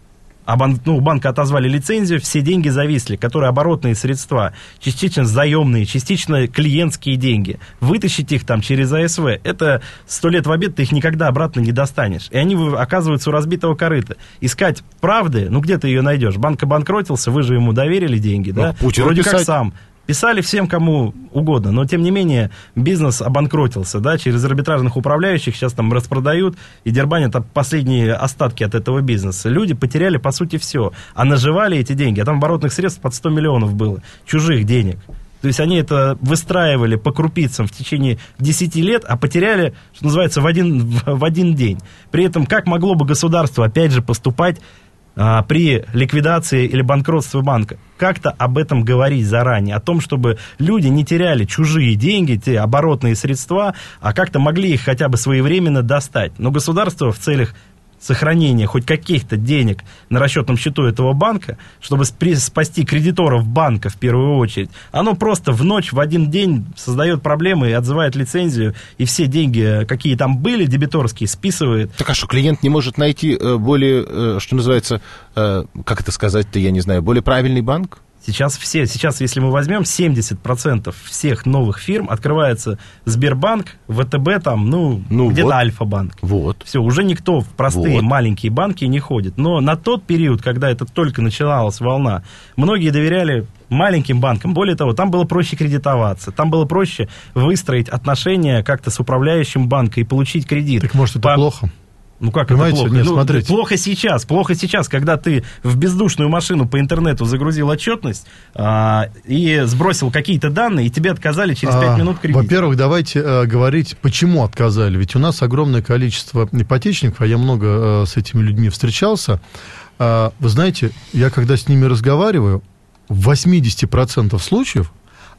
S4: а бан, ну, у банка отозвали лицензию, все деньги зависли, которые оборотные средства, частично заемные, частично клиентские деньги. Вытащить их там через АСВ, это сто лет в обед, ты их никогда обратно не достанешь. И они оказываются у разбитого корыта. Искать правды, ну где ты ее найдешь? Банк обанкротился, вы же ему доверили деньги, да?
S3: Путин
S4: Вроде
S3: писать.
S4: как сам. Писали всем, кому угодно, но, тем не менее, бизнес обанкротился, да, через арбитражных управляющих сейчас там распродают и дербанят последние остатки от этого бизнеса. Люди потеряли, по сути, все, а наживали эти деньги, а там оборотных средств под сто миллионов было, чужих денег. То есть они это выстраивали по крупицам в течение десяти лет, а потеряли, что называется, в один, в один день. При этом как могло бы государство, опять же, поступать при ликвидации или банкротстве банка? Как-то об этом говорить заранее, о том, чтобы люди не теряли чужие деньги, те оборотные средства, а как-то могли их хотя бы своевременно достать. Но государство в целях сохранения хоть каких-то денег на расчетном счету этого банка, чтобы спасти кредиторов банка в первую очередь, оно просто в ночь, в один день создает проблемы и отзывает лицензию, и все деньги, какие там были дебиторские, списывает.
S3: Так а что, клиент не может найти более, что называется, как это сказать-то, я не знаю, более правильный банк?
S4: Сейчас все, сейчас, если мы возьмем, семьдесят процентов всех новых фирм открывается Сбербанк, ВТБ, там, ну, ну где-то вот. Альфа-банк.
S3: Вот.
S4: Все, уже никто в простые вот. маленькие банки не ходит. Но на тот период, когда это только начиналась волна, многие доверяли маленьким банкам. Более того, там было проще кредитоваться, там было проще выстроить отношения как-то с управляющим банка и получить кредит.
S5: Так может, это
S4: По...
S5: плохо?
S4: Ну как
S5: Понимаете?
S4: это плохо?
S5: Нет,
S4: ну,
S5: смотрите.
S4: Плохо сейчас, плохо сейчас, когда ты в бездушную машину по интернету загрузил отчетность а, и сбросил какие-то данные, и тебе отказали через пять
S5: а,
S4: минут кредит.
S5: Во-первых, давайте а, говорить, почему отказали. Ведь у нас огромное количество ипотечников, а я много а, с этими людьми встречался. А, вы знаете, я когда с ними разговариваю, в восемьдесят процентов случаев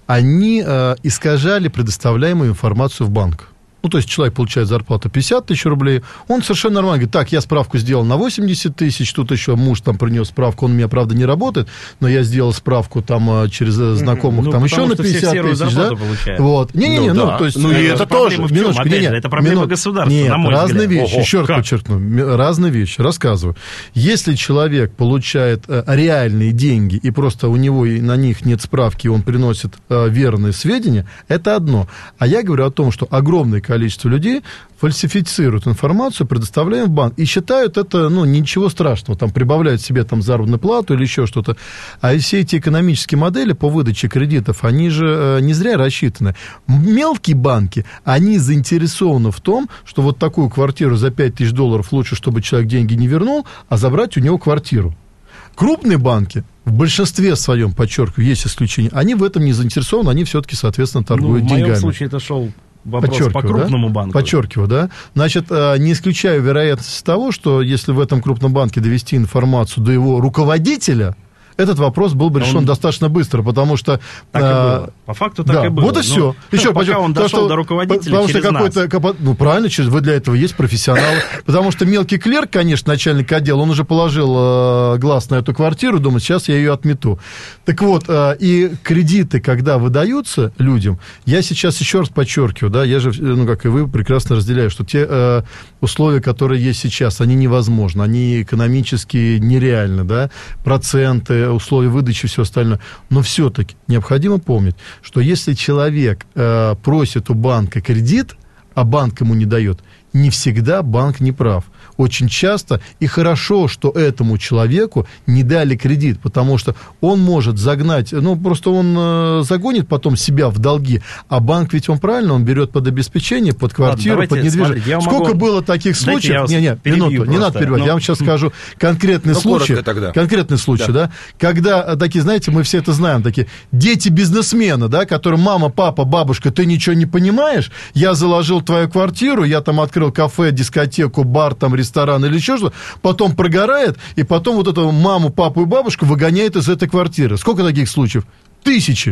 S5: они а, искажали предоставляемую информацию в банк. Ну, то есть человек получает зарплату пятьдесят тысяч рублей, он совершенно нормально говорит, так, я справку сделал на восемьдесят тысяч, тут еще муж там принес справку, он у меня, правда, не работает, но я сделал справку там через знакомых,
S4: ну,
S5: там еще на пятьдесят тысяч, да? Вот. Не-не-не, ну, ну, да. то есть...
S3: Ну, и это тоже.
S5: Минуточку,
S4: не, не, это проблема
S5: минут...
S4: государства,
S5: Нет,
S4: на мой
S5: разные
S4: взгляд.
S5: вещи,
S4: Ого,
S5: еще раз
S4: как?
S5: подчеркну, разные вещи, рассказываю. Если человек получает э, реальные деньги, и просто у него и на них нет справки, и он приносит э, верные сведения, это одно. А я говорю о том, что огромное количество людей фальсифицируют информацию, предоставляем в банк, и считают это, ну, ничего страшного, там, прибавляют себе там заработную плату или еще что-то. А все эти экономические модели по выдаче кредитов, они же э, не зря рассчитаны. Мелкие банки, они заинтересованы в том, что вот такую квартиру за пять тысяч долларов лучше, чтобы человек деньги не вернул, а забрать у него квартиру. Крупные банки, в большинстве своем, подчеркиваю, есть исключения, они в этом не заинтересованы, они все-таки, соответственно, торгуют деньгами.
S4: Ну, в моем случае это шел... Вопрос по крупному
S5: да?
S4: банку.
S5: Подчеркиваю, да. Значит, не исключаю вероятность того, что если в этом крупном банке довести информацию до его руководителя, этот вопрос был бы решен он... достаточно быстро, потому что...
S4: Так
S5: а...
S4: и было. По факту так
S5: да,
S4: и было.
S5: Вот и все. Еще,
S4: пока
S5: потому,
S4: он дошел
S5: что,
S4: до руководителя
S5: потому
S4: через
S5: что
S4: нас.
S5: какой-то, ну, правильно, вы для этого есть профессионалы. Потому что мелкий клерк, конечно, начальник отдела, он уже положил э, глаз на эту квартиру, думает, сейчас я ее отмету. Так вот, э, и кредиты, когда выдаются людям, я сейчас еще раз подчеркиваю, да, я же, ну, как и вы, прекрасно разделяю, что те э, условия, которые есть сейчас, они невозможны, они экономически нереальны, да, проценты, условия выдачи, все остальное. Но все-таки необходимо помнить, что если человек э, просит у банка кредит, а банк ему не дает, не всегда банк не прав. Очень часто и хорошо, что этому человеку не дали кредит, потому что он может загнать, ну, просто он э, загонит потом себя в долги, а банк ведь он правильно, он берет под обеспечение, под квартиру, Ладно, давайте, под недвижимость. Смотрите, Сколько могу... было таких случаев? Не, не, минуту, просто. Не надо перебивать, но... я вам сейчас скажу конкретный ну, случай, конкретный случай, да. да, когда такие, знаете, мы все это знаем, такие дети бизнесмена, да, которым мама, папа, бабушка, ты ничего не понимаешь, я заложил твою квартиру, я там открыл кафе, дискотеку, бар, там, ресторан или еще что-то, потом прогорает, и потом вот эту маму, папу и бабушку выгоняет из этой квартиры. Сколько таких случаев? Тысячи.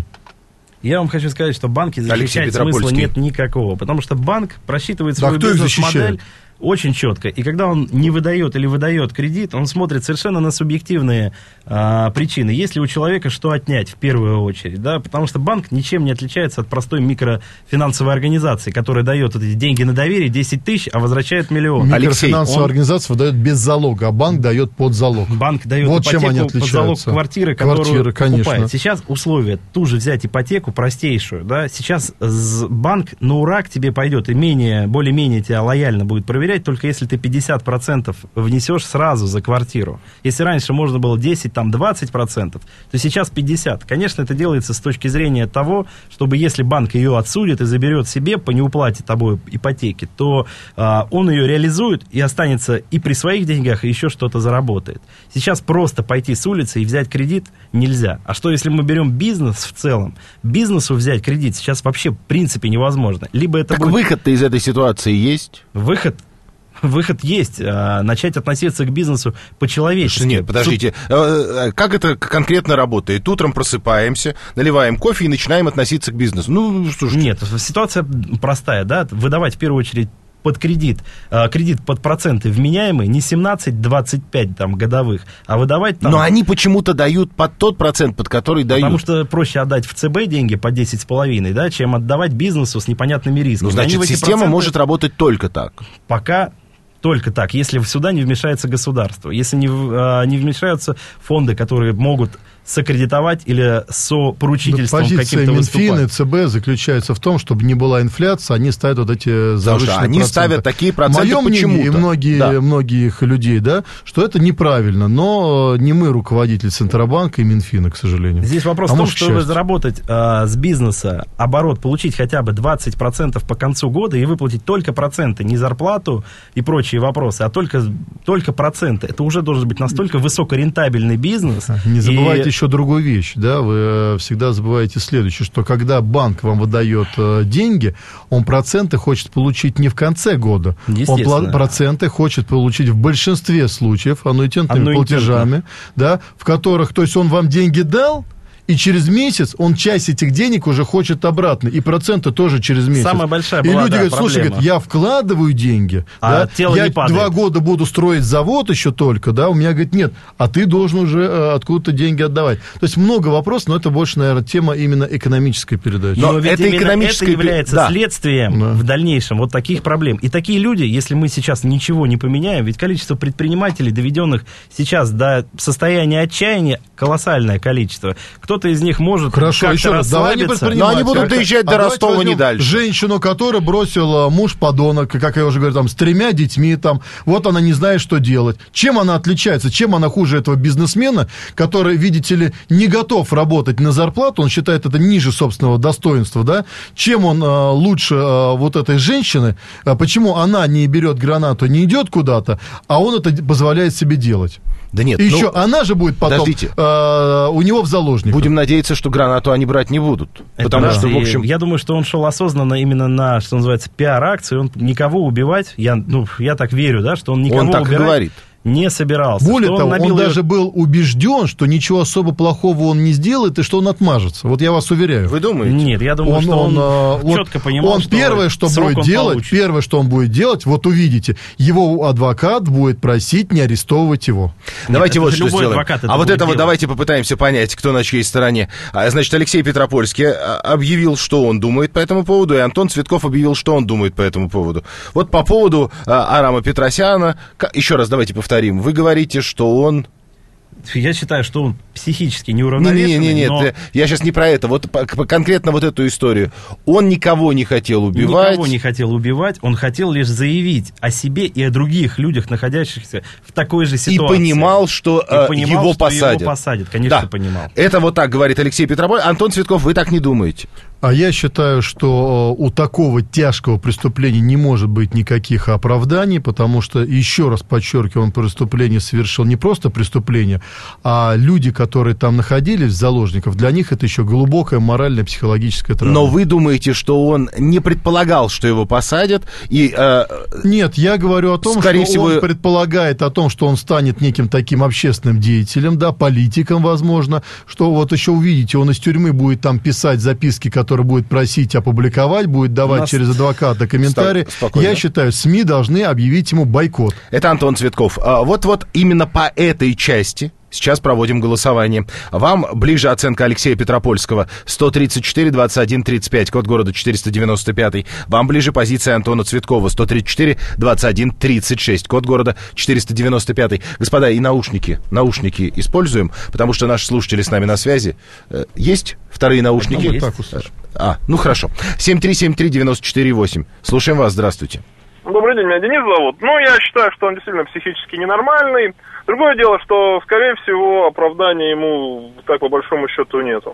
S4: Я вам хочу сказать, что банки защищать смысла нет никакого, потому что банк просчитывает свою да, бизнес-модель очень четко. И когда он не выдает или выдает кредит, он смотрит совершенно на субъективные а, причины. Есть ли у человека что отнять в первую очередь, да, потому что банк ничем не отличается от простой микрофинансовой организации, которая дает вот эти деньги на доверие, десять тысяч, а возвращает миллион.
S5: Микрофинансовая
S4: он...
S5: организация выдает без залога, а банк дает под залог.
S4: Банк дает
S5: вот
S4: ипотеку
S5: чем они
S4: под залог квартиры, которую
S5: Квартиры, конечно.
S4: покупает. Сейчас условия, ту же взять ипотеку простейшую, да, сейчас банк на ура к тебе пойдет и менее, более-менее тебя лояльно будет проверять, только если ты пятьдесят процентов внесешь сразу за квартиру. Если раньше можно было десять, там двадцать процентов, то сейчас пятьдесят. Конечно, это делается с точки зрения того, чтобы если банк ее отсудит и заберет себе по неуплате тобой ипотеки, то а, он ее реализует и останется и при своих деньгах, и еще что-то заработает. Сейчас просто пойти с улицы и взять кредит нельзя. А что, если мы берем бизнес в целом? Бизнесу взять кредит сейчас вообще в принципе невозможно. Либо это
S3: так
S4: будет...
S3: выход-то из этой ситуации есть?
S4: Выход... Выход есть. А, начать относиться к бизнесу по-человечески.
S3: Нет, подождите. Тут... Как это конкретно работает? Утром просыпаемся, наливаем кофе и начинаем относиться к бизнесу. Ну, слушайте.
S4: Нет, ситуация простая, да. Выдавать в первую очередь под кредит, а, кредит под проценты вменяемый, не семнадцать двадцать пять там, годовых, а выдавать там...
S3: Но они почему-то дают под тот процент, под который дают.
S4: Потому что проще отдать в ЦБ деньги по десять с половиной, да, чем отдавать бизнесу с непонятными рисками.
S3: Ну, значит, система проценты... может работать только так.
S4: Пока... Только так, если сюда не вмешается государство, если не, не вмешаются фонды, которые могут сокредитовать или сопоручительством
S5: позиция
S4: каким-то
S5: Минфина
S4: выступать.
S5: и ЦБ заключается в том, чтобы не была инфляция, они ставят вот эти завышенные
S3: они
S5: проценты.
S3: ставят такие проценты
S5: Мое мнение и многие,
S3: да.
S5: многих людей, да, что это неправильно, но не мы руководитель Центробанка и Минфина, к сожалению.
S4: Здесь вопрос
S5: а
S4: в том,
S5: может,
S4: чтобы
S5: счастье.
S4: заработать э, с бизнеса оборот, получить хотя бы двадцать процентов по концу года и выплатить только проценты, не зарплату и прочие вопросы, а только, только проценты. Это уже должен быть настолько высокорентабельный бизнес.
S5: Не забывайте
S4: и...
S5: еще другую вещь, да, вы всегда забываете следующее, что когда банк вам выдает э, деньги, он проценты хочет получить не в конце года, он пла- проценты хочет получить в большинстве случаев аннуитетными платежами, да, в которых, то есть он вам деньги дал, и через месяц он часть этих денег уже хочет обратно. И проценты тоже через месяц.
S4: Самая большая была,
S5: и люди
S4: да,
S5: говорят, слушай, говорят, я вкладываю деньги,
S4: а
S5: да,
S4: тело
S5: я
S4: не падает.
S5: два года буду строить завод еще только, да, у меня, говорит, нет, а ты должен уже э, откуда-то деньги отдавать. То есть много вопросов, но это больше, наверное, тема именно экономической передачи.
S4: Но, но ведь это экономическое... это является
S3: да.
S4: следствием да. в дальнейшем вот таких проблем. И такие люди, если мы сейчас ничего не поменяем, ведь количество предпринимателей, доведенных сейчас до состояния отчаяния, колоссальное количество. Кто-то из них может
S5: Хорошо, еще раз, давай не
S3: но они будут доезжать до Ростова, не дальше.
S5: Женщину, которая бросила муж-подонок, как я уже говорю, там, с тремя детьми, там, вот она не знает, что делать. Чем она отличается? Чем она хуже этого бизнесмена, который, видите ли, не готов работать на зарплату, он считает это ниже собственного достоинства, да? Чем он а, лучше а, вот этой женщины? А, почему она не берет гранату, не идет куда-то, а он это позволяет себе делать?
S3: Да нет,
S5: и еще
S3: ну,
S5: она же будет потом э, у него в заложниках.
S3: Будем надеяться, что гранату они брать не будут.
S4: Это
S3: потому
S4: да.
S3: что, в общем...
S4: Я думаю, что он шел осознанно именно на, что называется, пиар-акцию. Он никого убивать, я, ну, я так верю, да, что он никого
S3: он так
S4: убирать
S3: и говорит.
S4: не собирался.
S5: Более
S4: он
S5: того, он
S4: ее...
S5: даже был убежден, что ничего особо плохого он не сделает и что он отмажется. Вот я вас уверяю.
S4: Вы думаете? Нет, я думаю, он, что он, он четко понимал,
S5: он
S4: что
S5: первое, что будет делать, получит. первое, что он будет делать, вот увидите, его адвокат будет просить не арестовывать его.
S3: Давайте
S4: Нет,
S3: вот что сделаем. А вот это вот давайте попытаемся понять, кто на чьей стороне. Значит, Алексей Петропольский объявил, что он думает по этому поводу, и Антон Цветков объявил, что он думает по этому поводу. Вот по поводу Арама Петросяна, еще раз давайте повторим. Вы говорите, что он...
S4: Я считаю, что он психически неуравновешенный.
S3: Нет, нет, нет,
S4: но...
S3: я сейчас не про это. Вот конкретно вот эту историю. Он никого не хотел убивать.
S4: Никого не хотел убивать. Он хотел лишь заявить о себе и о других людях, находящихся в такой же ситуации.
S3: И понимал, что,
S4: и понимал,
S3: его,
S4: что
S3: посадят.
S4: его посадят. Конечно,
S3: да.
S4: понимал.
S3: Это вот так говорит Алексей Петропольский. Антон Цветков, вы так не думаете?
S5: А я считаю, что у такого тяжкого преступления не может быть никаких оправданий, потому что, еще раз подчеркиваю, он преступление совершил не просто преступление, а люди, которые там находились, заложников, для них это еще глубокая моральная, психологическая травма.
S3: Но вы думаете, что он не предполагал, что его посадят? И, э,
S5: Нет, я говорю о том, что всего... он предполагает о том, что он станет неким таким общественным деятелем, да, политиком, возможно, что вот еще увидите, он из тюрьмы будет там писать записки, которые который будет просить опубликовать, будет давать
S4: нас...
S5: через адвоката комментарии. Я считаю, СМИ должны объявить ему бойкот.
S3: Это Антон Цветков. Вот-вот именно по этой части сейчас проводим голосование. Вам ближе оценка Алексея Петропольского. сто тридцать четыре двадцать один тридцать пять, код города четыреста девяносто пять. Вам ближе позиция Антона Цветкова. сто тридцать четыре двадцать один тридцать шесть, код города четыреста девяносто пять. Господа, и наушники. Наушники используем, потому что наши слушатели с нами на связи. Есть вторые наушники?
S5: Ну, так услышим.
S3: А, ну хорошо. семь три семь три девять четыре восемь. Слушаем вас. Здравствуйте.
S6: Добрый день, меня Денис зовут. Ну, я считаю, что он действительно психически ненормальный. Другое дело, что, скорее всего, оправдания ему так по большому счету нету.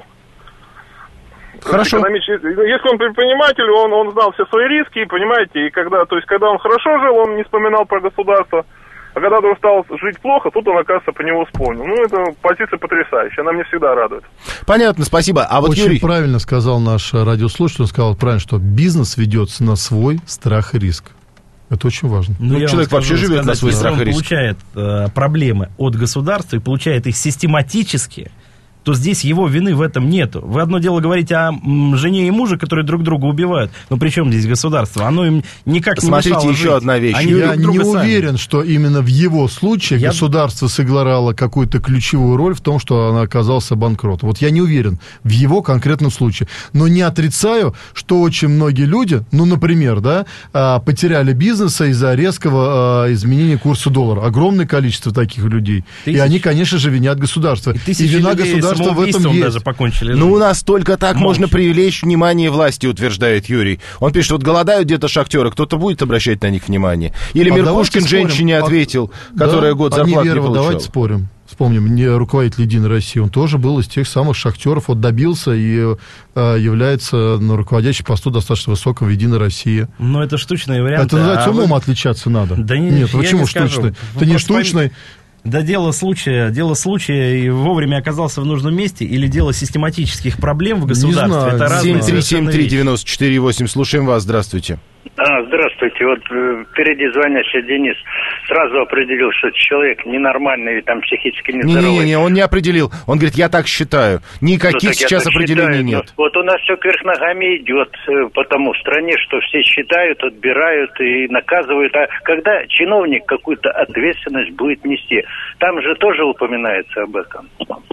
S3: Хорошо.
S6: Если он предприниматель, он, он знал все свои риски, понимаете, и когда, то есть, когда он хорошо жил, он не вспоминал про государство, а когда он стал жить плохо, тут он, оказывается, по него вспомнил. Ну, это позиция потрясающая, она меня всегда радует.
S3: Понятно, спасибо. А вот
S5: Очень
S3: Юрий...
S5: правильно сказал наш радиослушатель, он сказал правильно, что бизнес ведется на свой страх и риск. Это очень важно.
S3: Ну, ну, человек вообще живет сказать, на свой страх и риск.
S4: Если он получает э, проблемы от государства и получает их систематически, то здесь его вины в этом нету. Вы одно дело говорите о м, жене и муже, которые друг друга убивают. Но при чем здесь государство? Оно им никак
S3: Смотрите,
S4: не мешало
S3: еще
S4: жить.
S3: одна вещь.
S5: Они Я не уверен, сами. что именно в его случае я... государство сыграло какую-то ключевую роль в том, что он оказался банкротом. Вот я не уверен в его конкретном случае. Но не отрицаю, что очень многие люди, ну, например, да, потеряли бизнесы из-за резкого изменения курса доллара. Огромное количество таких людей. Тысяч. И они, конечно же, винят государство. И,
S4: и вина государства в этом есть. Даже покончили.
S3: Ну, у нас только так Молча. можно привлечь внимание власти, утверждает Юрий. Он пишет, вот голодают где-то шахтеры, кто-то будет обращать на них внимание? Или а Меркушкин женщине а... ответил, которая да, год зарплаты не получала?
S5: Давайте спорим. Вспомним, мне руководитель «Единой России», он тоже был из тех самых шахтеров, вот добился и э, является на руководящем посту достаточно высокого в «Единой России».
S4: Но это штучные варианты.
S5: Это называется,
S4: а
S5: умом
S4: вы...
S5: отличаться надо.
S4: Да не,
S5: Нет, почему не штучный? Ты не штучный.
S4: Да дело случая, дело случая и вовремя оказался в нужном месте или дело систематических проблем в государстве? Это разные
S3: семь три семь три девять четыре восемь. Слушаем вас. Здравствуйте.
S7: А, здравствуйте. Вот э, впереди звонящий Денис сразу определил, что человек ненормальный, там психически нездоровый.
S3: Не-не-не, он не определил. Он говорит, я так считаю. Никаких ну, сейчас определений считаю, нет.
S7: Вот у нас все кверх ногами идет э, по тому стране, что все считают, отбирают и наказывают. А когда чиновник какую-то ответственность будет нести, там же тоже упоминается об этом.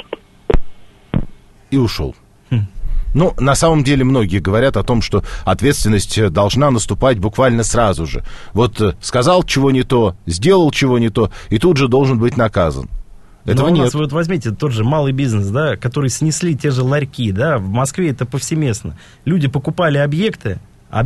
S3: И ушел. Ну, на самом деле многие говорят о том, что ответственность должна наступать буквально сразу же. Вот сказал чего не то, сделал чего не то, и тут же должен быть наказан. Этого
S4: Но у
S3: нет.
S4: нас, вот возьмите тот же малый бизнес, да, который снесли те же ларьки, да, в Москве это повсеместно. Люди покупали объекты,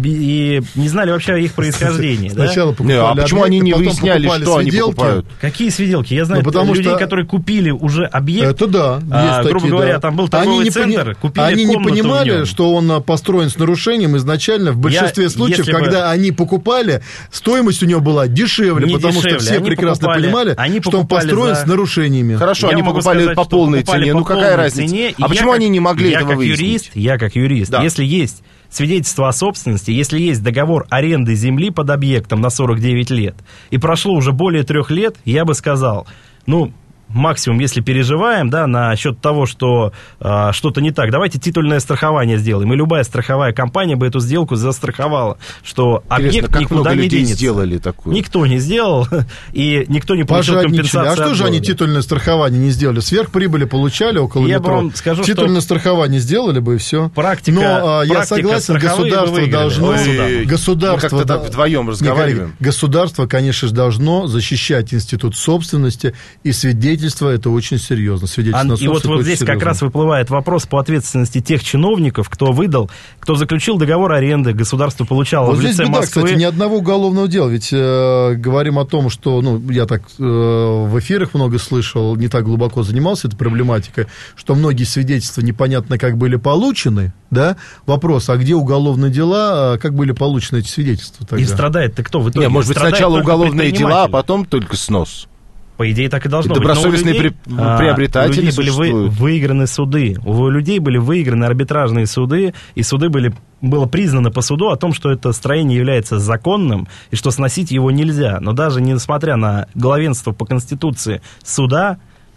S4: и не знали вообще о их происхождении.
S5: Сначала
S4: да?
S5: покупали.
S3: Не, а почему
S5: объекты,
S3: они не выясняли, что они покупают?
S4: Какие свиделки? Я знаю
S5: ну, потому
S4: людей,
S5: что...
S4: которые купили уже объект.
S5: Это да.
S4: А,
S5: есть
S4: грубо
S5: такие,
S4: говоря,
S5: да.
S4: там был торговый
S5: они
S4: центр,
S5: не,
S4: купили
S5: Они не понимали,
S4: в
S5: что он построен с нарушением изначально. В большинстве
S4: Я,
S5: случаев,
S4: бы...
S5: когда они покупали, стоимость у него была дешевле,
S4: не
S5: потому
S4: дешевле.
S5: что все
S4: они
S5: прекрасно
S4: покупали,
S5: понимали,
S4: они
S5: что он построен
S4: за...
S5: с нарушениями.
S3: Хорошо,
S4: я
S3: они покупали
S4: сказать,
S3: по полной
S4: покупали
S3: цене.
S4: По
S3: ну какая разница?
S4: Цене,
S3: а почему
S4: как,
S3: они не могли
S4: я
S3: этого
S4: как
S3: выяснить?
S4: Юрист, я как юрист,
S3: да.
S4: если есть свидетельство о собственности, если есть договор аренды земли под объектом на сорок девять лет, и прошло уже более трех лет, я бы сказал, ну, максимум, если переживаем, да, насчет того, что э, что-то не так, давайте титульное страхование сделаем, и любая страховая компания бы эту сделку застраховала, что объект
S3: Интересно,
S4: никуда
S3: как много
S4: не
S3: людей
S4: денется.
S3: сделали такую?
S4: Никто не сделал, и никто не получил компенсацию.
S5: А что же они титульное страхование не сделали? Сверхприбыли получали около
S4: я
S5: метро.
S4: Скажу,
S5: титульное страхование сделали бы, и все.
S4: Практика,
S5: Но а, я согласен, государство должно...
S3: Ой,
S5: государство,
S3: мы как-то так вдвоем разговариваем.
S5: Государство, конечно же, должно защищать институт собственности, и свидетельство это очень серьезно.
S4: А, и вот, вот здесь
S5: серьезно.
S4: как раз выплывает вопрос по ответственности тех чиновников, кто выдал, кто заключил договор аренды, государство получало
S5: вот
S4: в лице
S5: здесь беда,
S4: Москвы.
S5: Кстати, ни одного уголовного дела. Ведь э, говорим о том, что, ну, я так э, в эфирах много слышал, не так глубоко занимался этой проблематикой, что многие свидетельства непонятно как были получены, да? Вопрос, а где уголовные дела, как были получены эти свидетельства тогда?
S4: И страдает-то кто в итоге?
S3: Не, может быть, сначала уголовные дела, а потом только снос.
S4: По идее, так и должно быть.
S3: Добросовестные
S4: людей,
S3: при, приобретатели
S4: у людей были вы, выиграны суды. У людей были выиграны арбитражные суды, и суды были, было признано по суду о том, что это строение является законным, и что сносить его нельзя. Но даже несмотря на главенство по Конституции суда,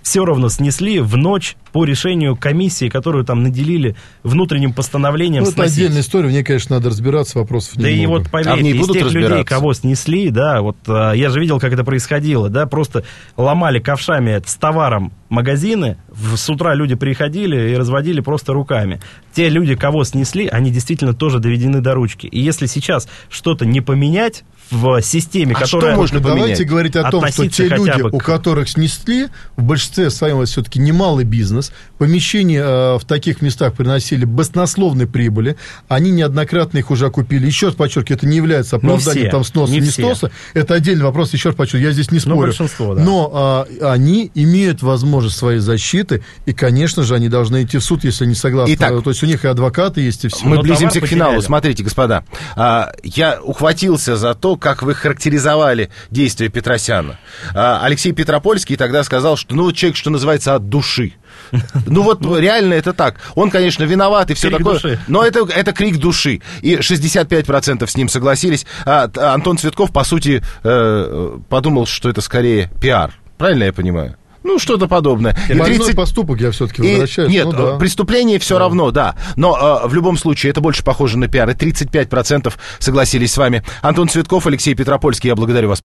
S4: все равно снесли в ночь по решению комиссии, которую там наделили внутренним постановлением
S5: ну, это
S4: сносить.
S5: отдельная история, в ней, конечно, надо разбираться, вопросов
S4: да
S5: немного.
S4: и вот поверьте,
S3: а в ней
S4: из
S3: будут
S4: тех
S3: разбираться?
S4: людей, кого снесли, да, вот а, я же видел, как это происходило, да, просто ломали ковшами с товаром магазины, в, с утра люди приходили и разводили просто руками. Те люди, кого снесли, они действительно тоже доведены до ручки. И если сейчас что-то не поменять в системе,
S3: а
S4: которая...
S3: что можно
S5: Давайте
S3: поменять?
S5: говорить о том, что те люди,
S4: к...
S5: у которых снесли, в большинстве своем все-таки немалый бизнес, помещения э, в таких местах приносили баснословные прибыли, они неоднократно их уже окупили. Еще раз подчеркиваю, это не является оправданием
S4: все,
S5: там сноса, не, не сноса. Это отдельный вопрос, еще раз подчеркиваю, я здесь не спорю.
S4: Но большинство, да.
S5: Но э, они имеют возможность своей защиты, и, конечно же, они должны идти в суд, если они согласны.
S3: Итак,
S5: то есть у них и адвокаты есть, и все.
S3: Мы
S4: Но
S3: близимся к финалу.
S4: потеряли.
S3: Смотрите, господа, а, я ухватился за то, как вы характеризовали действия Петросяна. А, Алексей Петропольский тогда сказал, что ну вот человек, что называется, от души. Ну вот реально это так. Он, конечно, виноват и все
S4: Крик
S3: такое,
S4: души.
S3: но это, это крик души. И шестьдесят пять процентов с ним согласились. А, Антон Цветков, по сути, э, подумал, что это скорее пиар. Правильно я понимаю? Ну, что-то подобное. И
S5: Больной
S3: тридцать
S5: поступок, я все-таки
S3: И,
S5: возвращаюсь.
S3: нет,
S5: ну, да.
S3: преступление все
S5: Да.
S3: равно, да. Но э, в любом случае это больше похоже на пиар. И тридцать пять процентов согласились с вами. Антон Цветков, Алексей Петропольский, я благодарю вас.